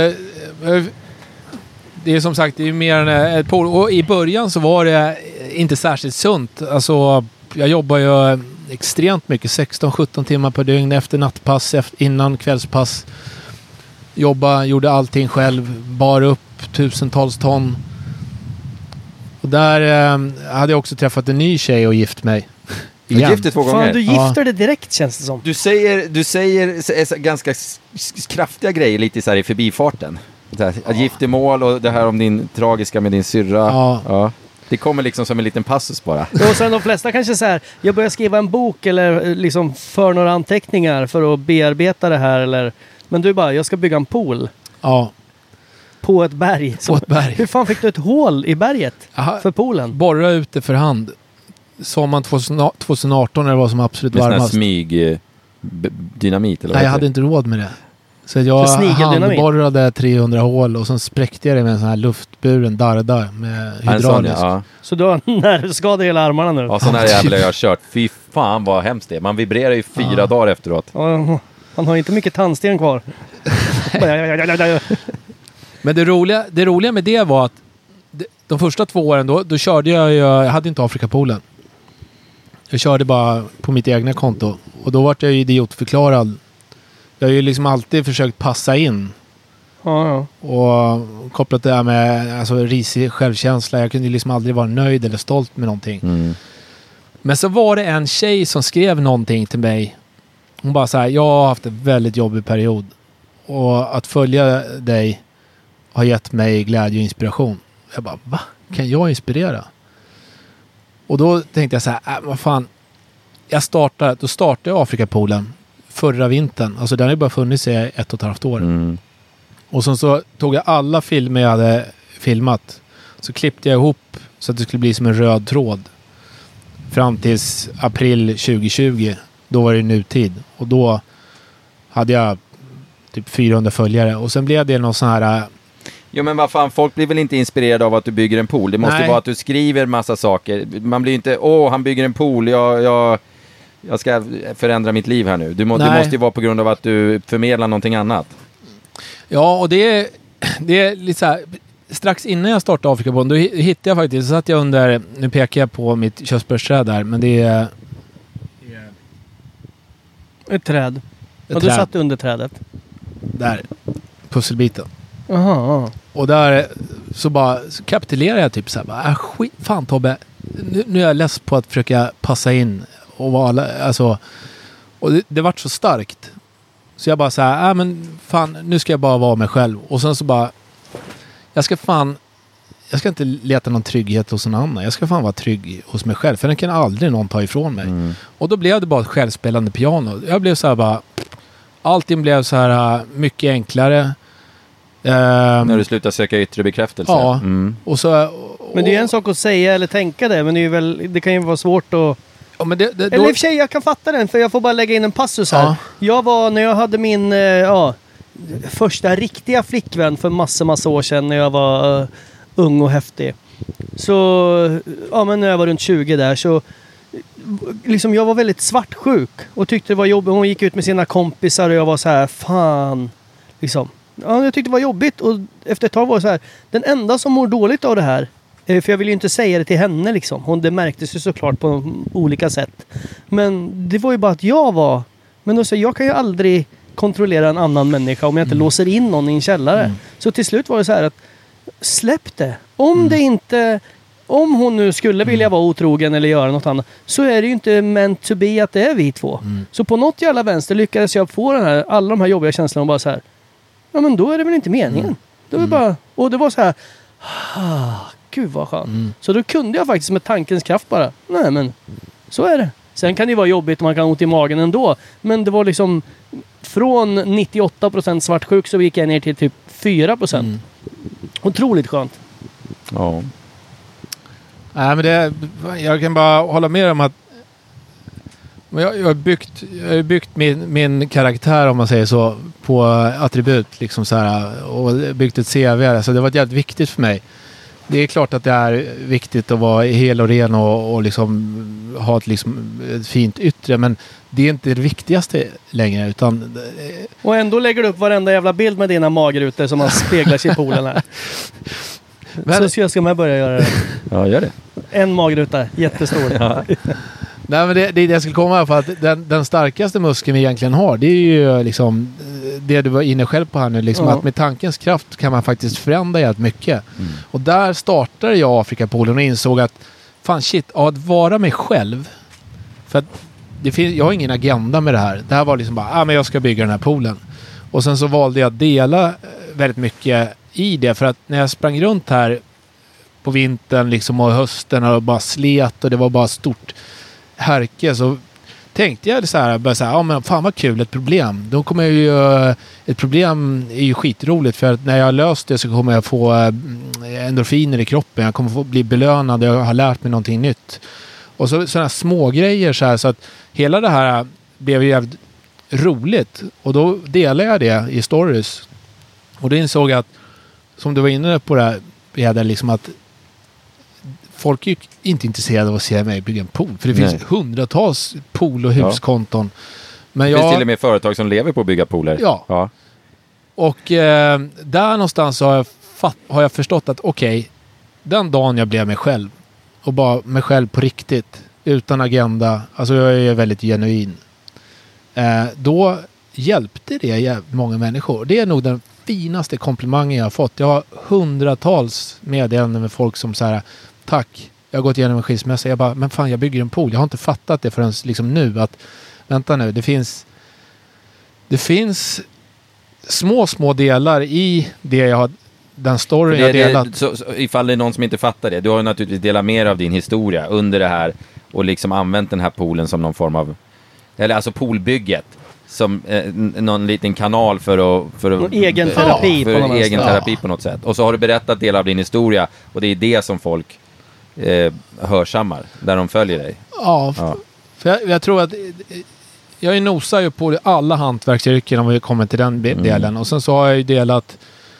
det är som sagt, det är mer än ett pool. Och i början så var det inte särskilt sunt. Alltså, jag jobbar ju extremt mycket, sexton sjutton timmar per dygn efter nattpass, efter, innan kvällspass. Jobba, gjorde allting själv, bar upp tusentals ton. Och där eh, hade jag också träffat en ny tjej och gift mig. Du gifte två gånger? Fan, du gifter ja. det direkt känns det som. Du säger, du säger ganska kraftiga grejer lite så här i förbifarten. Här, ja. Giftermål och det här om din tragiska med din syrra. Ja. Ja. Det kommer liksom som en liten passus bara. Och sen de flesta kanske så här, jag börjar skriva en bok eller liksom för några anteckningar för att bearbeta det här. Eller, men du bara, jag ska bygga en pool. Ja. På ett berg. På ett berg. Hur fan fick du ett hål i berget? Aha. För poolen? Borra ut det för hand. Sommaren tjugoarton när det var som absolut med varmast. Med smyg eh, b- dynamit eller vad Nej, jag det? hade inte råd med det. Så jag handborrade trehundra hål och sen spräckte jag det med en sån här luftburen darda med hydraulisk. Ja. Så du har nervskador i hela armarna nu? Ja, sådana här jävla jag har kört. Fy fan vad hemskt det är. Man vibrerar ju fyra ja. dagar efteråt. Ja, han har inte mycket tandsten kvar. Men det roliga, det roliga med det var att de första två åren då, då körde jag, jag hade inte Afrikapoolen. Jag körde bara på mitt egna konto. Och då var jag ju idiotförklarad. Jag har ju liksom alltid försökt passa in. Ja, ja. Och kopplat det här med alltså, risig självkänsla. Jag kunde liksom aldrig vara nöjd eller stolt med någonting. Mm. Men så var det en tjej som skrev någonting till mig. Hon bara så här, jag har haft en väldigt jobbig period. Och att följa dig har gett mig glädje och inspiration. Jag bara, va? Kan jag inspirera? Och då tänkte jag så här, äh, vad fan. Jag startade, då startade jag Afrikapoolen förra vintern. Alltså den har ju bara funnits i ett och ett halvt år. Mm. Och sen så tog jag alla filmer jag hade filmat. Så klippte jag ihop så att det skulle bli som en röd tråd. Fram tills april tjugohundratjugo. Då var det nutid. Och då hade jag typ fyrahundra följare. Och sen blev det någon sån här... Jo men vad fan, folk blir väl inte inspirerade av att du bygger en pool. Det måste Nej. vara att du skriver massa saker. Man blir inte, åh han bygger en pool, jag, jag, jag ska förändra mitt liv här nu. Du må, det måste ju vara på grund av att du förmedlar någonting annat. Ja, och det är, det är lite så här, strax innan jag startade Afrikapoolen, då hittade jag faktiskt, så satt jag under, nu pekar jag på mitt körsbärsträd där, men det är... Ett träd. Ett och du satt under trädet? Där, pusselbiten. Aha. Och där så bara så kapitulerar jag typ så här, bara, äh, skit, fan Tobbe, nu, nu är jag less på att försöka passa in och vara, alltså, och det, det vart så starkt. Så jag bara så här, äh, men fan, nu ska jag bara vara mig själv. Och sen så bara, jag ska fan, jag ska inte leta någon trygghet hos någon annan. Jag ska fan vara trygg hos mig själv, för den kan aldrig någon ta ifrån mig. Mm. Och då blev det bara ett självspelande piano. Jag blev så här bara, allting blev så här mycket enklare. Um, När du slutar söka yttre bekräftelse. Ja. Mm. Och så, och, men det är ju en sak att säga eller tänka det. Men det, är ju väl, det kan ju vara svårt att... Ja, men det, det, eller då... i och för sig, jag kan fatta den. För jag får bara lägga in en passus här. Ja. Jag var, när jag hade min eh, ja, första riktiga flickvän för massa, massa år sedan. När jag var uh, ung och häftig. Så, ja men när jag var runt tjugo där så... Liksom jag var väldigt svartsjuk. Och tyckte det var jobbigt. Hon gick ut med sina kompisar och jag var så här, fan. Liksom. Ja, jag tyckte det var jobbigt och efter ett tag var det så här, den enda som mår dåligt av det här, för jag vill ju inte säga det till henne liksom, hon, det märktes ju såklart på olika sätt, men det var ju bara att jag var, men då så jag kan ju aldrig kontrollera en annan människa om jag inte mm. låser in någon i en källare. Mm. Så till slut var det så här att släpp det. Om mm. det inte, om hon nu skulle vilja vara otrogen eller göra något annat, så är det ju inte meant to be att det är vi två. Mm. Så på något jävla vänster lyckades jag få den här, alla de här jobbiga känslorna och bara så här, ja men då är det väl inte meningen. Mm. Det var mm. bara, och det var så här, ah, gud vad skönt. Mm. Så då kunde jag faktiskt med tankens kraft bara, nej men så är det. Sen kan det vara jobbigt och man kan ha ont i magen ändå. Men det var liksom från nittioåtta procent svartsjuk så gick jag ner till typ fyra procent. Mm. Otroligt skönt. Ja. Nej men det, jag kan bara hålla med om att jag, jag har byggt, jag har byggt min, min karaktär, om man säger så, på attribut liksom så här, och byggt ett C V. Så det var jävligt viktigt för mig. Det är klart att det är viktigt att vara hel och ren och, och liksom ha ett, liksom, ett fint yttre, men det är inte det viktigaste längre. Utan, och ändå lägger du upp varenda jävla bild med dina magrutor som man speglar sig i poolen här. Men, så ska man börja göra det. Ja, gör det. En magruta, jättestor. Ja. Nej, men det, det är det jag skulle komma för att den, den starkaste muskeln vi egentligen har, det är ju liksom det du var inne själv på här nu, liksom, mm. att med tankens kraft kan man faktiskt förändra jävligt mycket. Mm. Och där startade jag Afrikapoolen och insåg att fan shit, att vara mig själv, för att det finns, jag har ingen agenda med det här. Det här var liksom bara, ah, men jag ska bygga den här poolen. Och sen så valde jag att dela väldigt mycket i det, för att när jag sprang runt här på vintern liksom och hösten och bara slet och det var bara stort härke, så tänkte jag så här, bara så här, ja men fan vad kul, ett problem. Då kommer jag ju, ett problem är ju skitroligt för att när jag har löst det så kommer jag få endorfiner i kroppen. Jag kommer få bli belönad, jag har lärt mig någonting nytt. Och så sådana små grejer så här, så att hela det här blev ju jävligt roligt. Och då delade jag det i stories. Och då insåg jag att, som du var inne på det här, Peder, liksom att folk är ju inte intresserade av att se mig bygga en pool. För det finns Nej. hundratals pool- och huskonton. Ja. Men jag, det finns till och med företag som lever på att bygga pooler. Ja. ja. Och eh, där någonstans har jag, fatt, har jag förstått att okej, okay, den dagen jag blev mig själv och bara mig själv på riktigt, utan agenda, alltså jag är väldigt genuin. Eh, då hjälpte det många människor. Det är nog den finaste komplimangen jag har fått. Jag har hundratals meddelanden med folk som så här, tack, jag har gått igenom en skilsmässa. Jag bara, men fan, jag bygger en pool. Jag har inte fattat det förrän liksom nu. Att, vänta nu, det finns det finns små, små delar i det jag har, den storyn jag delat. Det, så, så, ifall det är någon som inte fattar det, du har naturligtvis delat mer av din historia under det här och liksom använt den här poolen som någon form av, eller alltså poolbygget som eh, någon liten kanal för att... För att egen terapi, för på, något egen sätt. terapi på något sätt. Och så har du berättat del av din historia och det är det som folk eh, hörsammar, där de följer dig. Ja, ja. För jag, jag tror att jag nosar ju på alla hantverksyrken om vi kommer till den delen. Mm. Och sen så har jag ju delat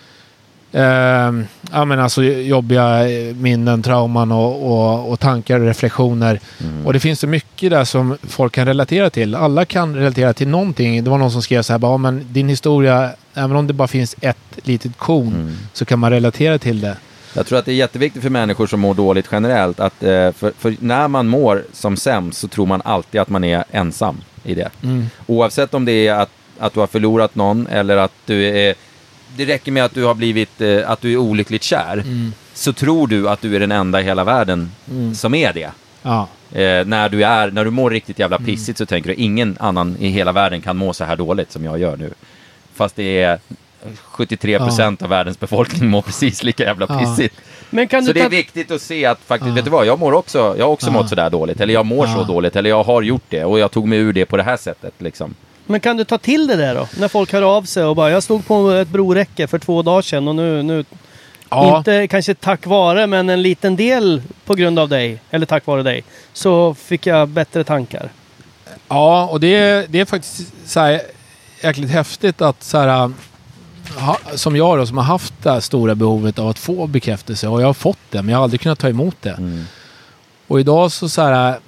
eh, ja, men alltså jobbiga minnen, trauman och, och, och tankar och reflektioner. Mm. Och det finns så mycket där som folk kan relatera till. Alla kan relatera till någonting. Det var någon som skrev så här, ja, men din historia, även om det bara finns ett litet kon, mm. så kan man relatera till det. Jag tror att det är jätteviktigt för människor som mår dåligt generellt att eh, för, för när man mår som sämst så tror man alltid att man är ensam i det. Mm. Oavsett om det är att, att du har förlorat någon eller att du är, det räcker med att du har blivit eh, att du är olyckligt kär, mm. så tror du att du är den enda i hela världen mm. som är det. Ja. Eh, när du är när du mår riktigt jävla pissigt, mm. så tänker du ingen annan i hela världen kan må så här dåligt som jag gör nu. Fast det är sjuttiotre procent ja. av världens befolkning mår precis lika jävla pissigt. Ja. Men kan så du det ta... är viktigt att se att faktiskt, ja. vet du vad, jag mår också, jag har också ja. mått så där dåligt, eller jag mår ja. så dåligt, eller jag har gjort det och jag tog mig ur det på det här sättet liksom. Men kan du ta till det där då? När folk hör av sig och bara, jag stod på ett broräcke för två dagar sedan och nu, nu ja. inte kanske tack vare, men en liten del på grund av dig, eller tack vare dig, så fick jag bättre tankar. Ja, och det är, det är faktiskt så här jäkligt häftigt att så här, ha, som jag då, som har haft det här stora behovet av att få bekräftelse, och jag har fått det, men jag har aldrig kunnat ta emot det. Mm. Och idag så så här,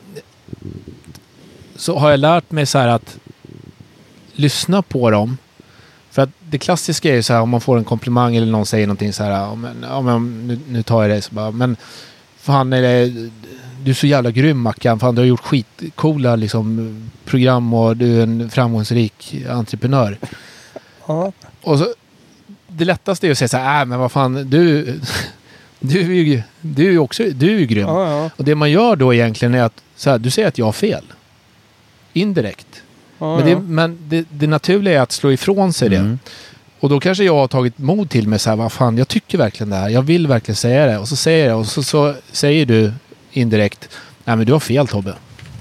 så har jag lärt mig så här att lyssna på dem. För att det klassiska är ju så här, om man får en komplimang eller någon säger någonting så här, ja men, ja, men nu, nu tar jag det så bara, men fan är det, du är så jävla grym Mackan, fan du har gjort skitcoola liksom program och du är en framgångsrik entreprenör. Ja. Och så det lättaste är att säga så här, äh, men vad fan, du du är ju du är också du är ju grym. Ja, ja. Och det man gör då egentligen är att så här, du säger att jag har fel. Indirekt. Ja, men det, ja. men det, det naturliga är att slå ifrån sig mm. det. Och då kanske jag har tagit mod till mig så här, vad fan, jag tycker verkligen det här. Jag vill verkligen säga det. Och så säger jag, och så, så säger du indirekt, nej men du har fel Tobbe.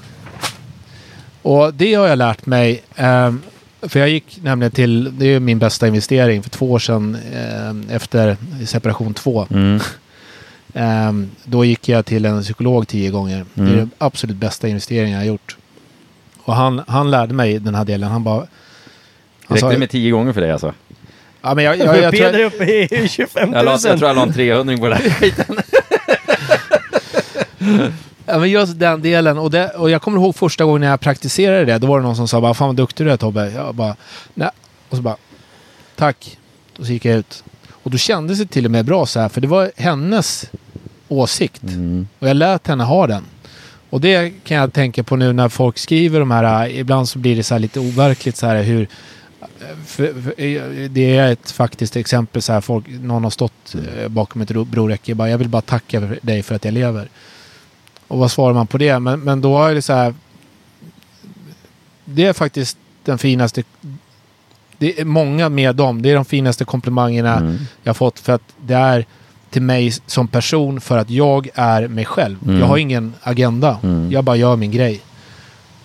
Och det har jag lärt mig, eh, för jag gick nämligen till, det är min bästa investering för två år sedan eh, efter separation två. Mm. eh, då gick jag till en psykolog tio gånger. Mm. Det är den absolut bästa investeringen jag har gjort. Och han, han lärde mig den här delen. Han bara... Räckte det med tio gånger för dig alltså? Ja, men jag... jag, jag, jag tror jag, uppe i tjugofem tusen. Jag, jag tror jag la en trehundring på det här skiten. Ja, men just den delen. Och, det, och jag kommer ihåg första gången när jag praktiserade det. Då var det någon som sa bara, fan vad duktig du är Tobbe. Jag bara, nej. Och så bara, tack. Och så gick jag ut. Och då kändes det till och med bra så här. För det var hennes åsikt. Mm. Och jag lät henne ha den. Och det kan jag tänka på nu när folk skriver de här, ibland så blir det så här lite overkligt så här hur, för, för, det är ett faktiskt exempel så här, folk, någon har stått bakom ett broräcke bara, jag vill bara tacka dig för att jag lever. Och vad svarar man på det? Men, men då är det så här, det är faktiskt den finaste, det är många med dem, det är de finaste komplimangerna mm. jag fått, för att det är till mig som person, för att jag är mig själv. Mm. Jag har ingen agenda. Mm. Jag bara gör min grej.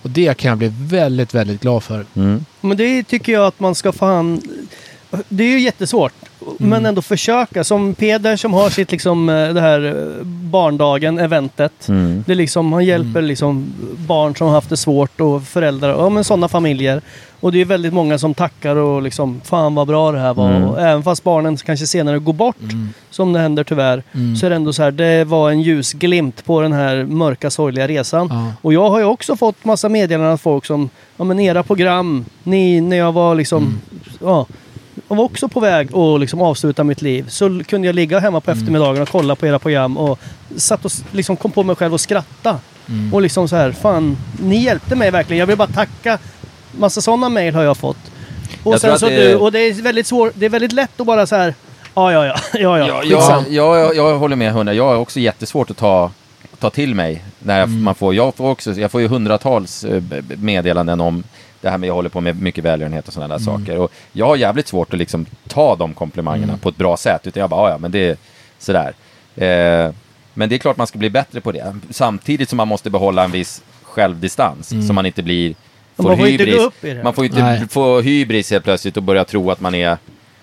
Och det kan jag bli väldigt, väldigt glad för. Mm. Men det tycker jag att man ska fan... Det är ju jättesvårt. Mm. Men ändå försöka. Som Peder som har sitt liksom det här barndagen, eventet. Mm. Det är liksom, han hjälper mm. liksom barn som har haft det svårt och föräldrar. Ja, men sådana familjer. Och det är väldigt många som tackar och liksom, fan vad bra det här var. Mm. Och även fast barnen kanske senare går bort, mm. som det händer tyvärr, mm. så är det ändå så här, det var en ljusglimt på den här mörka, sorgliga resan. Ja. Och jag har ju också fått massa meddelanden av folk som, ja men era program, ni, när jag var liksom, mm. ja, jag var också på väg att liksom avsluta mitt liv. Så kunde jag ligga hemma på mm. eftermiddagen och kolla på era program och satt och liksom kom på mig själv och skratta. Mm. Och liksom så här, fan, ni hjälpte mig verkligen. Jag vill bara tacka. Massa sådana mejl har jag fått. Och jag sen så det du, och det är väldigt svårt, det är väldigt lätt att bara så här, ja ja ja, ja ja. Ja, jag, jag, jag håller med hundra. Jag har också jättesvårt att ta ta till mig när jag, mm. man får jag får också jag får ju hundratals meddelanden om det här med jag håller på med mycket välgörenhet och sådana där mm. saker, och jag har jävligt svårt att liksom ta de komplimangerna mm. på ett bra sätt, utan jag bara ja men det är sådär. Eh, men det är klart man ska bli bättre på det, samtidigt som man måste behålla en viss självdistans mm. så man inte blir får man får hybris. Inte gå upp i det. Man får inte Nej. få hybris helt plötsligt och börja tro att man är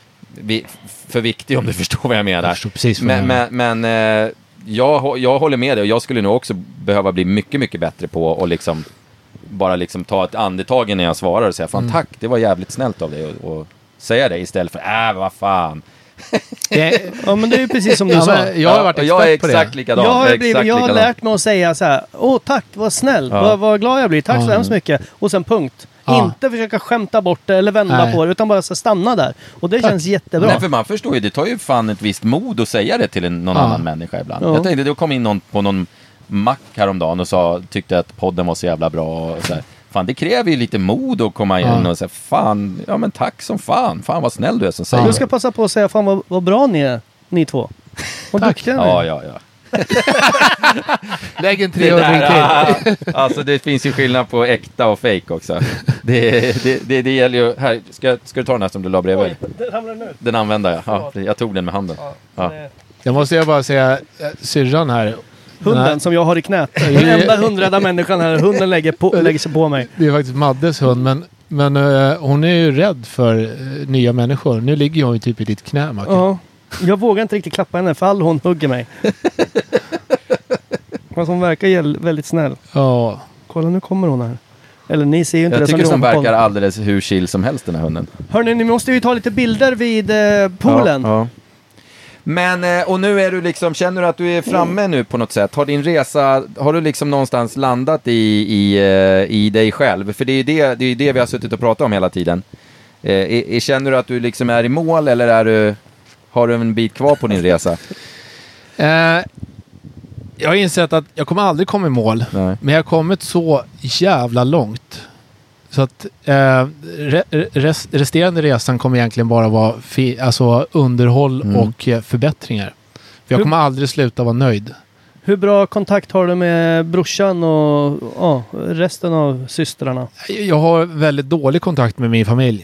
vi, för viktig, om du förstår vad jag menar. Jag förstår precis vad men, jag men, men eh, jag, jag håller med dig, och jag skulle nog också behöva bli mycket, mycket bättre på och liksom bara liksom ta ett andetag när jag svarar och säga fan mm. tack, det var jävligt snällt av dig och, och säga det istället för äh, vad fan. Det, ja men det är ju precis som du ja, sa. Jag har varit ja, jag är exakt likadan. Jag har, jag, blivit, exakt jag har likadan. lärt mig att säga så här: åh tack, vad snäll, ja. vad, vad glad jag blir, tack ja. så hemskt mycket. Och sen punkt. Ja. Inte försöka skämta bort det eller vända Nej. på det, utan bara så stanna där. Och det tack. känns jättebra. Nej, för man förstår ju, det tar ju fan ett visst mod att säga det till en, någon ja. annan människa ibland. Ja. Jag tänkte, det kom in någon på någon mack häromdagen och sa, tyckte att podden var så jävla bra och så här. Fan, det kräver ju lite mod att komma in ja. och säga fan, ja men tack som fan. Fan vad snäll du är som säger. Ja. Du ska passa på att säga fan vad, vad bra ni är, ni två. Och tack. Ja, ja, ja. Lägg en trehundring till. Alltså det finns ju skillnad på äkta och fake också. Det, det, det, det gäller ju, här, ska, ska du ta den här som du la bredvid? Oj, den hamnar nu. Den använder jag, ja, jag tog den med handen. Ja, ja. Jag måste jag bara säga, syrran här. Hunden här, som jag har i knät. Den enda hundrädda människan här. Hunden lägger, på, lägger sig på mig. Det är faktiskt Maddes hund. Men, men uh, hon är ju rädd för uh, nya människor. Nu ligger hon ju typ i ditt knä, Macke. Ja. Jag vågar inte riktigt klappa henne för all hon hugger mig. Fast hon verkar väldigt snäll. Ja. Kolla, nu kommer hon här. Eller ni ser ju inte jag det. Jag tycker hon verkar alldeles hur chill som helst, den här hunden. Hörrni, ni måste ju ta lite bilder vid uh, poolen. Ja, ja. Men, och nu är du liksom, känner du att du är framme nu på något sätt? Har din resa, har du liksom någonstans landat i, i, i dig själv? För det är ju det, det, är det vi har suttit och pratat om hela tiden. Eh, känner du att du liksom är i mål, eller är du, har du en bit kvar på din resa? Eh, jag har insett att jag kommer aldrig komma i mål. Nej. Men jag har kommit så jävla långt. Så att eh, rest, resterande resan kommer egentligen bara vara fi, alltså underhåll mm. och eh, förbättringar. För jag hur, kommer aldrig sluta vara nöjd. Hur bra kontakt har du med brorsan och ja, resten av systrarna? Jag har väldigt dålig kontakt med min familj.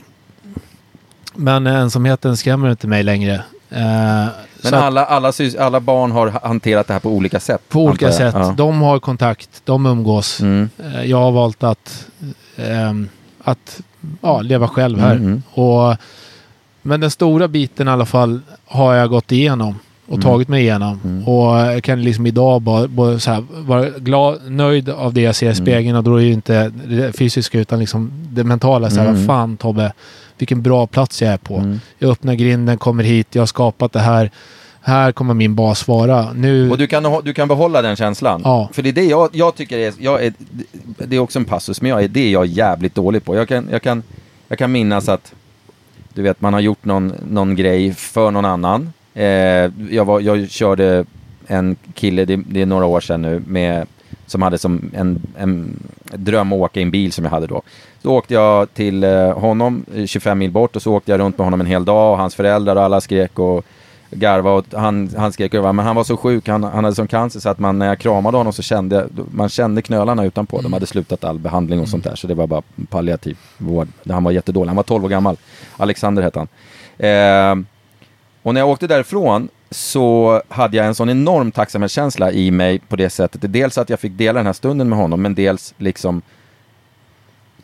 Men ensamheten skrämmer inte mig längre. Eh, Men alla, alla, alla barn har hanterat det här på olika sätt? På olika sätt. Ja. De har kontakt, de umgås. Mm. Eh, jag har valt att Um, att ja, leva själv här. Mm. Och, men den stora biten i alla fall har jag gått igenom och mm. tagit mig igenom. Mm. Och jag kan liksom idag bara, bara så här, vara glad, nöjd av det jag ser i spegeln. Mm. Och då är det ju inte det fysiska utan liksom det mentala. Så här, mm. fan Tobbe, vilken bra plats jag är på. Mm. Jag öppnar grinden, kommer hit, jag har skapat det här. Här kommer min bas vara. Nu... Och du kan, du kan behålla den känslan. Ja. För det är det jag, jag tycker är, jag är... Det är också en passus, men jag är, det är jag jävligt dålig på. Jag kan, jag kan, jag kan minnas att du vet, man har gjort någon, någon grej för någon annan. Eh, jag, var, jag körde en kille, det, det är några år sedan nu, med, som hade som en, en dröm att åka i en bil som jag hade då. Så åkte jag till eh, honom tjugofem mil bort och så åkte jag runt med honom en hel dag och hans föräldrar och alla skrek och garva och han, han skrek över, men han var så sjuk, han, han hade som cancer så att man, när jag kramade honom så kände man kände knölarna utanpå, de hade slutat all behandling och sånt där, så det var bara palliativ vård. Han var jättedålig, han var tolv år gammal. Alexander hette han. Eh, och när jag åkte därifrån så hade jag en sån enorm tacksamhetskänsla i mig på det sättet. Dels att jag fick dela den här stunden med honom, men dels liksom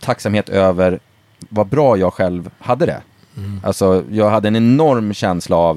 tacksamhet över vad bra jag själv hade det. Mm. Alltså, jag hade en enorm känsla av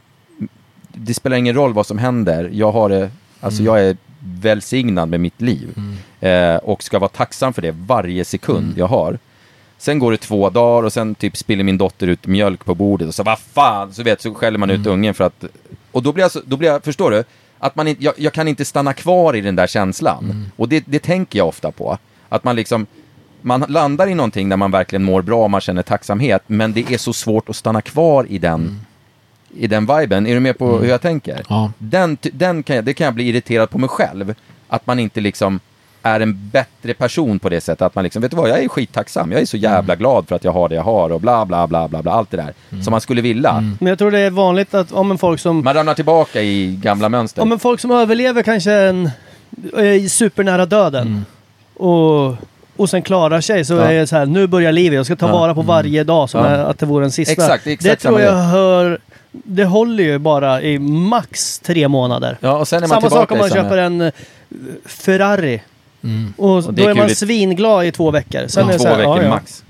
det spelar ingen roll vad som händer. Jag har det, alltså mm. jag är välsignad med mitt liv. Mm. Eh, och ska vara tacksam för det varje sekund mm. jag har. Sen går det två dagar och sen typ spiller min dotter ut mjölk på bordet och så vad fan, så vet så skäller man ut mm. ungen för att, och då blir jag, så, då blir jag förstår du, att man inte, jag, jag kan inte stanna kvar i den där känslan. Mm. Och det, det tänker jag ofta på. Att man liksom, man landar i någonting där man verkligen mår bra och man känner tacksamhet, men det är så svårt att stanna kvar i den mm. i den viben. Är du med på mm. hur jag tänker? Ja. Den, den kan jag, det kan jag bli irriterad på mig själv. Att man inte liksom är en bättre person på det sättet. Att man liksom, vet du vad, jag är skittacksam. Jag är så jävla mm. glad för att jag har det jag har och bla bla bla bla bla. Allt det där mm. som man skulle vilja. Mm. Men jag tror det är vanligt att om en folk som... Man ramlar tillbaka i gamla mönster. Om en folk som överlever kanske en är supernära döden. Mm. Och... och sen klarar sig så ja. är det så här, nu börjar livet, jag ska ta ja. vara på varje dag som ja. är, att det vore den sista. Exakt, exakt det tror jag hör, det håller ju bara i max tre månader. Ja, och sen är man samma sak om man köper en Ferrari. Mm. Och, och då är, är man svinglad i två veckor. Sen ja, är det två så här, veckor ja, ja. max.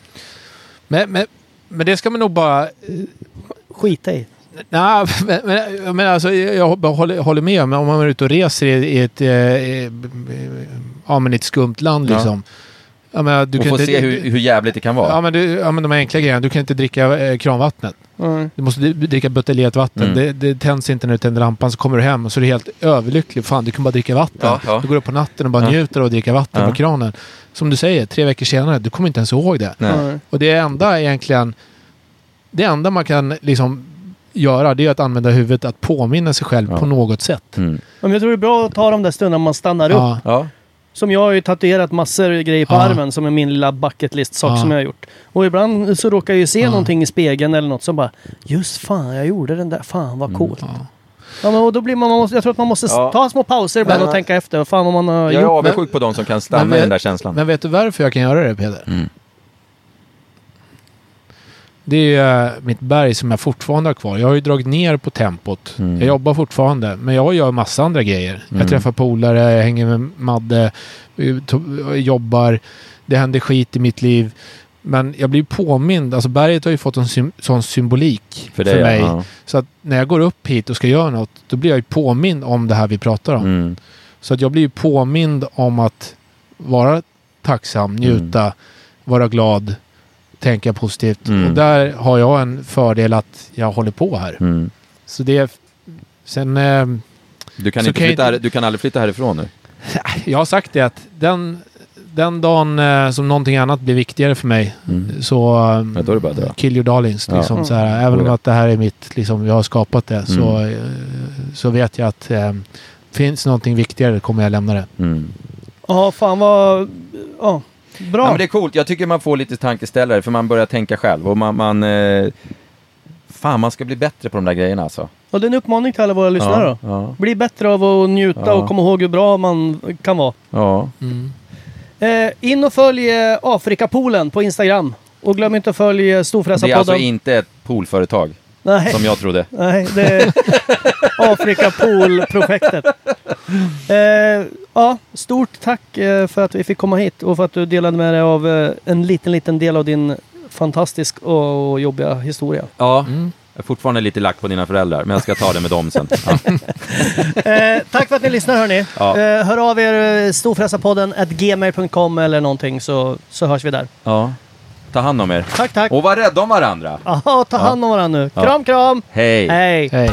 Men, men, men det ska man nog bara skita i. Nej, men, men alltså, jag håller, håller med om man är ute och reser i, i ett, i, ja, men ett skumt land liksom. Ja. Ja, men du och kan få inte, se hur, hur jävligt det kan vara. Ja, men, du, ja, men de här enkla grejerna. Du kan inte dricka eh, kranvattnet. Mm. Du måste dricka buteljerat vatten. Mm. Det, det tänds inte när du tänder lampan, så kommer du hem och så är du helt överlycklig. Fan, du kan bara dricka vatten. Ja, ja. Du går upp på natten och bara ja. njuter av att dricka vatten ja. på kranen. Som du säger, tre veckor senare, du kommer inte ens ihåg det. Nej. Och det enda egentligen, det enda man kan liksom göra, det är att använda huvudet att påminna sig själv ja. på något sätt. Mm. Men jag tror det är bra att ta de där stunderna man stannar ja. upp. Ja. Som jag har ju tatuerat massor grejer på ja. armen som är min lilla bucket list sak ja. som jag har gjort. Och ibland så råkar jag ju se ja. någonting i spegeln eller något som bara, just fan, jag gjorde den där, fan vad coolt. Mm, ja. Ja, men och då blir man, man måste, jag tror att man måste ja. ta små pauser ibland men, och tänka efter fan vad man har jag gjort. Jag är avundsjuk på de som kan stanna i den där känslan. Men vet du varför jag kan göra det, Peder? Mm. Det är uh, mitt berg som jag fortfarande har kvar. Jag har ju dragit ner på tempot. Mm. Jag jobbar fortfarande. Men jag gör massa andra grejer. Mm. Jag träffar polare, jag hänger med Madde, jobbar. Det händer skit i mitt liv. Men jag blir påmind. Alltså berget har ju fått en sy- sån symbolik för, det, för mig. Ja. Så att när jag går upp hit och ska göra något, då blir jag ju påmind om det här vi pratar om. Mm. Så att jag blir ju påmind om att vara tacksam, njuta, mm. vara glad, tänka positivt. Mm. Och där har jag en fördel att jag håller på här. Mm. Så det är... Sen... Eh, du, kan inte kan flytta jag, här, du kan aldrig flytta härifrån nu. Jag har sagt det att den, den dagen eh, som någonting annat blir viktigare för mig mm. så... Um, ja, då är det bara det. Kill your darlings. Liksom, ja. så här, även om att det här är mitt... Liksom, jag har skapat det. Mm. Så, eh, så vet jag att eh, finns någonting viktigare kommer jag lämna det. Mm. Ja, fan vad... Ja. Bra. Ja, men det är coolt. Jag tycker man får lite tankeställare för man börjar tänka själv och man, man eh, fan, man ska bli bättre på de där grejerna alltså. Och det är en uppmaning till alla våra lyssnare ja, då. Ja. Bli bättre av att njuta ja. och komma ihåg hur bra man kan vara. Ja. Mm. Eh, in och följ Afrikapoolen på Instagram. Och glöm inte att följa Storfräsarpodden. Det är alltså inte ett poolföretag. Nej. Som jag trodde. Nej, det är Afrikapool-projektet. Eh, ja, stort tack eh, för att vi fick komma hit och för att du delade med dig av eh, en liten, liten del av din fantastisk och jobbiga historia. Ja, mm. jag är fortfarande lite lack på dina föräldrar, men jag ska ta det med dem sen. Ja. eh, tack för att ni lyssnar, hörni. Ja. Eh, hör av er storfräsarpodden at gmail punkt com eller någonting så, så hörs vi där. Ja. Ta hand om er. Tack, tack. Och var rädda om varandra. Ja, ta hand om varandra nu. Kram, kram. Hej. Hej. Hej.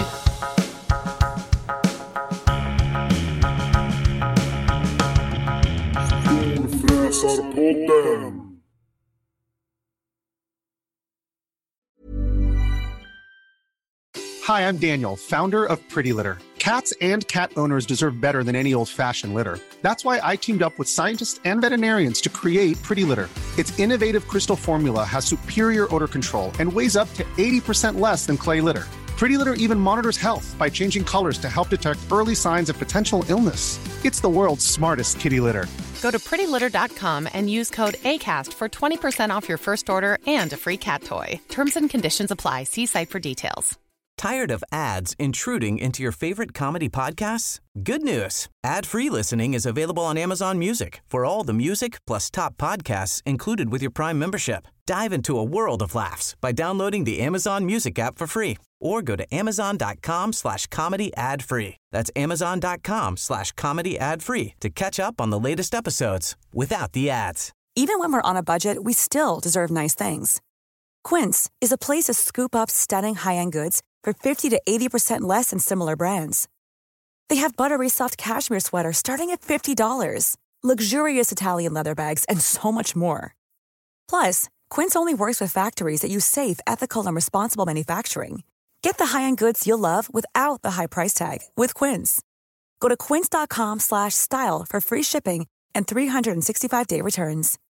Hi, I'm Daniel, founder of Pretty Litter. Cats and cat owners deserve better than any old-fashioned litter. That's why I teamed up with scientists and veterinarians to create Pretty Litter. Its innovative crystal formula has superior odor control and weighs up to eighty percent less than clay litter. Pretty Litter even monitors health by changing colors to help detect early signs of potential illness. It's the world's smartest kitty litter. Go to pretty litter dot com and use code ACAST for twenty percent off your first order and a free cat toy. Terms and conditions apply. See site for details. Tired of ads intruding into your favorite comedy podcasts? Good news. Ad-free listening is available on Amazon Music for all the music plus top podcasts included with your Prime membership. Dive into a world of laughs by downloading the Amazon Music app for free or go to amazon.com slash comedy ad free. That's amazon.com slash comedy ad free to catch up on the latest episodes without the ads. Even when we're on a budget, we still deserve nice things. Quince is a place to scoop up stunning high-end goods for fifty to eighty percent less than similar brands. They have buttery soft cashmere sweaters starting at fifty dollars, luxurious Italian leather bags, and so much more. Plus, Quince only works with factories that use safe, ethical, and responsible manufacturing. Get the high-end goods you'll love without the high price tag with Quince. Go to quince.com slash style for free shipping and three sixty-five day returns.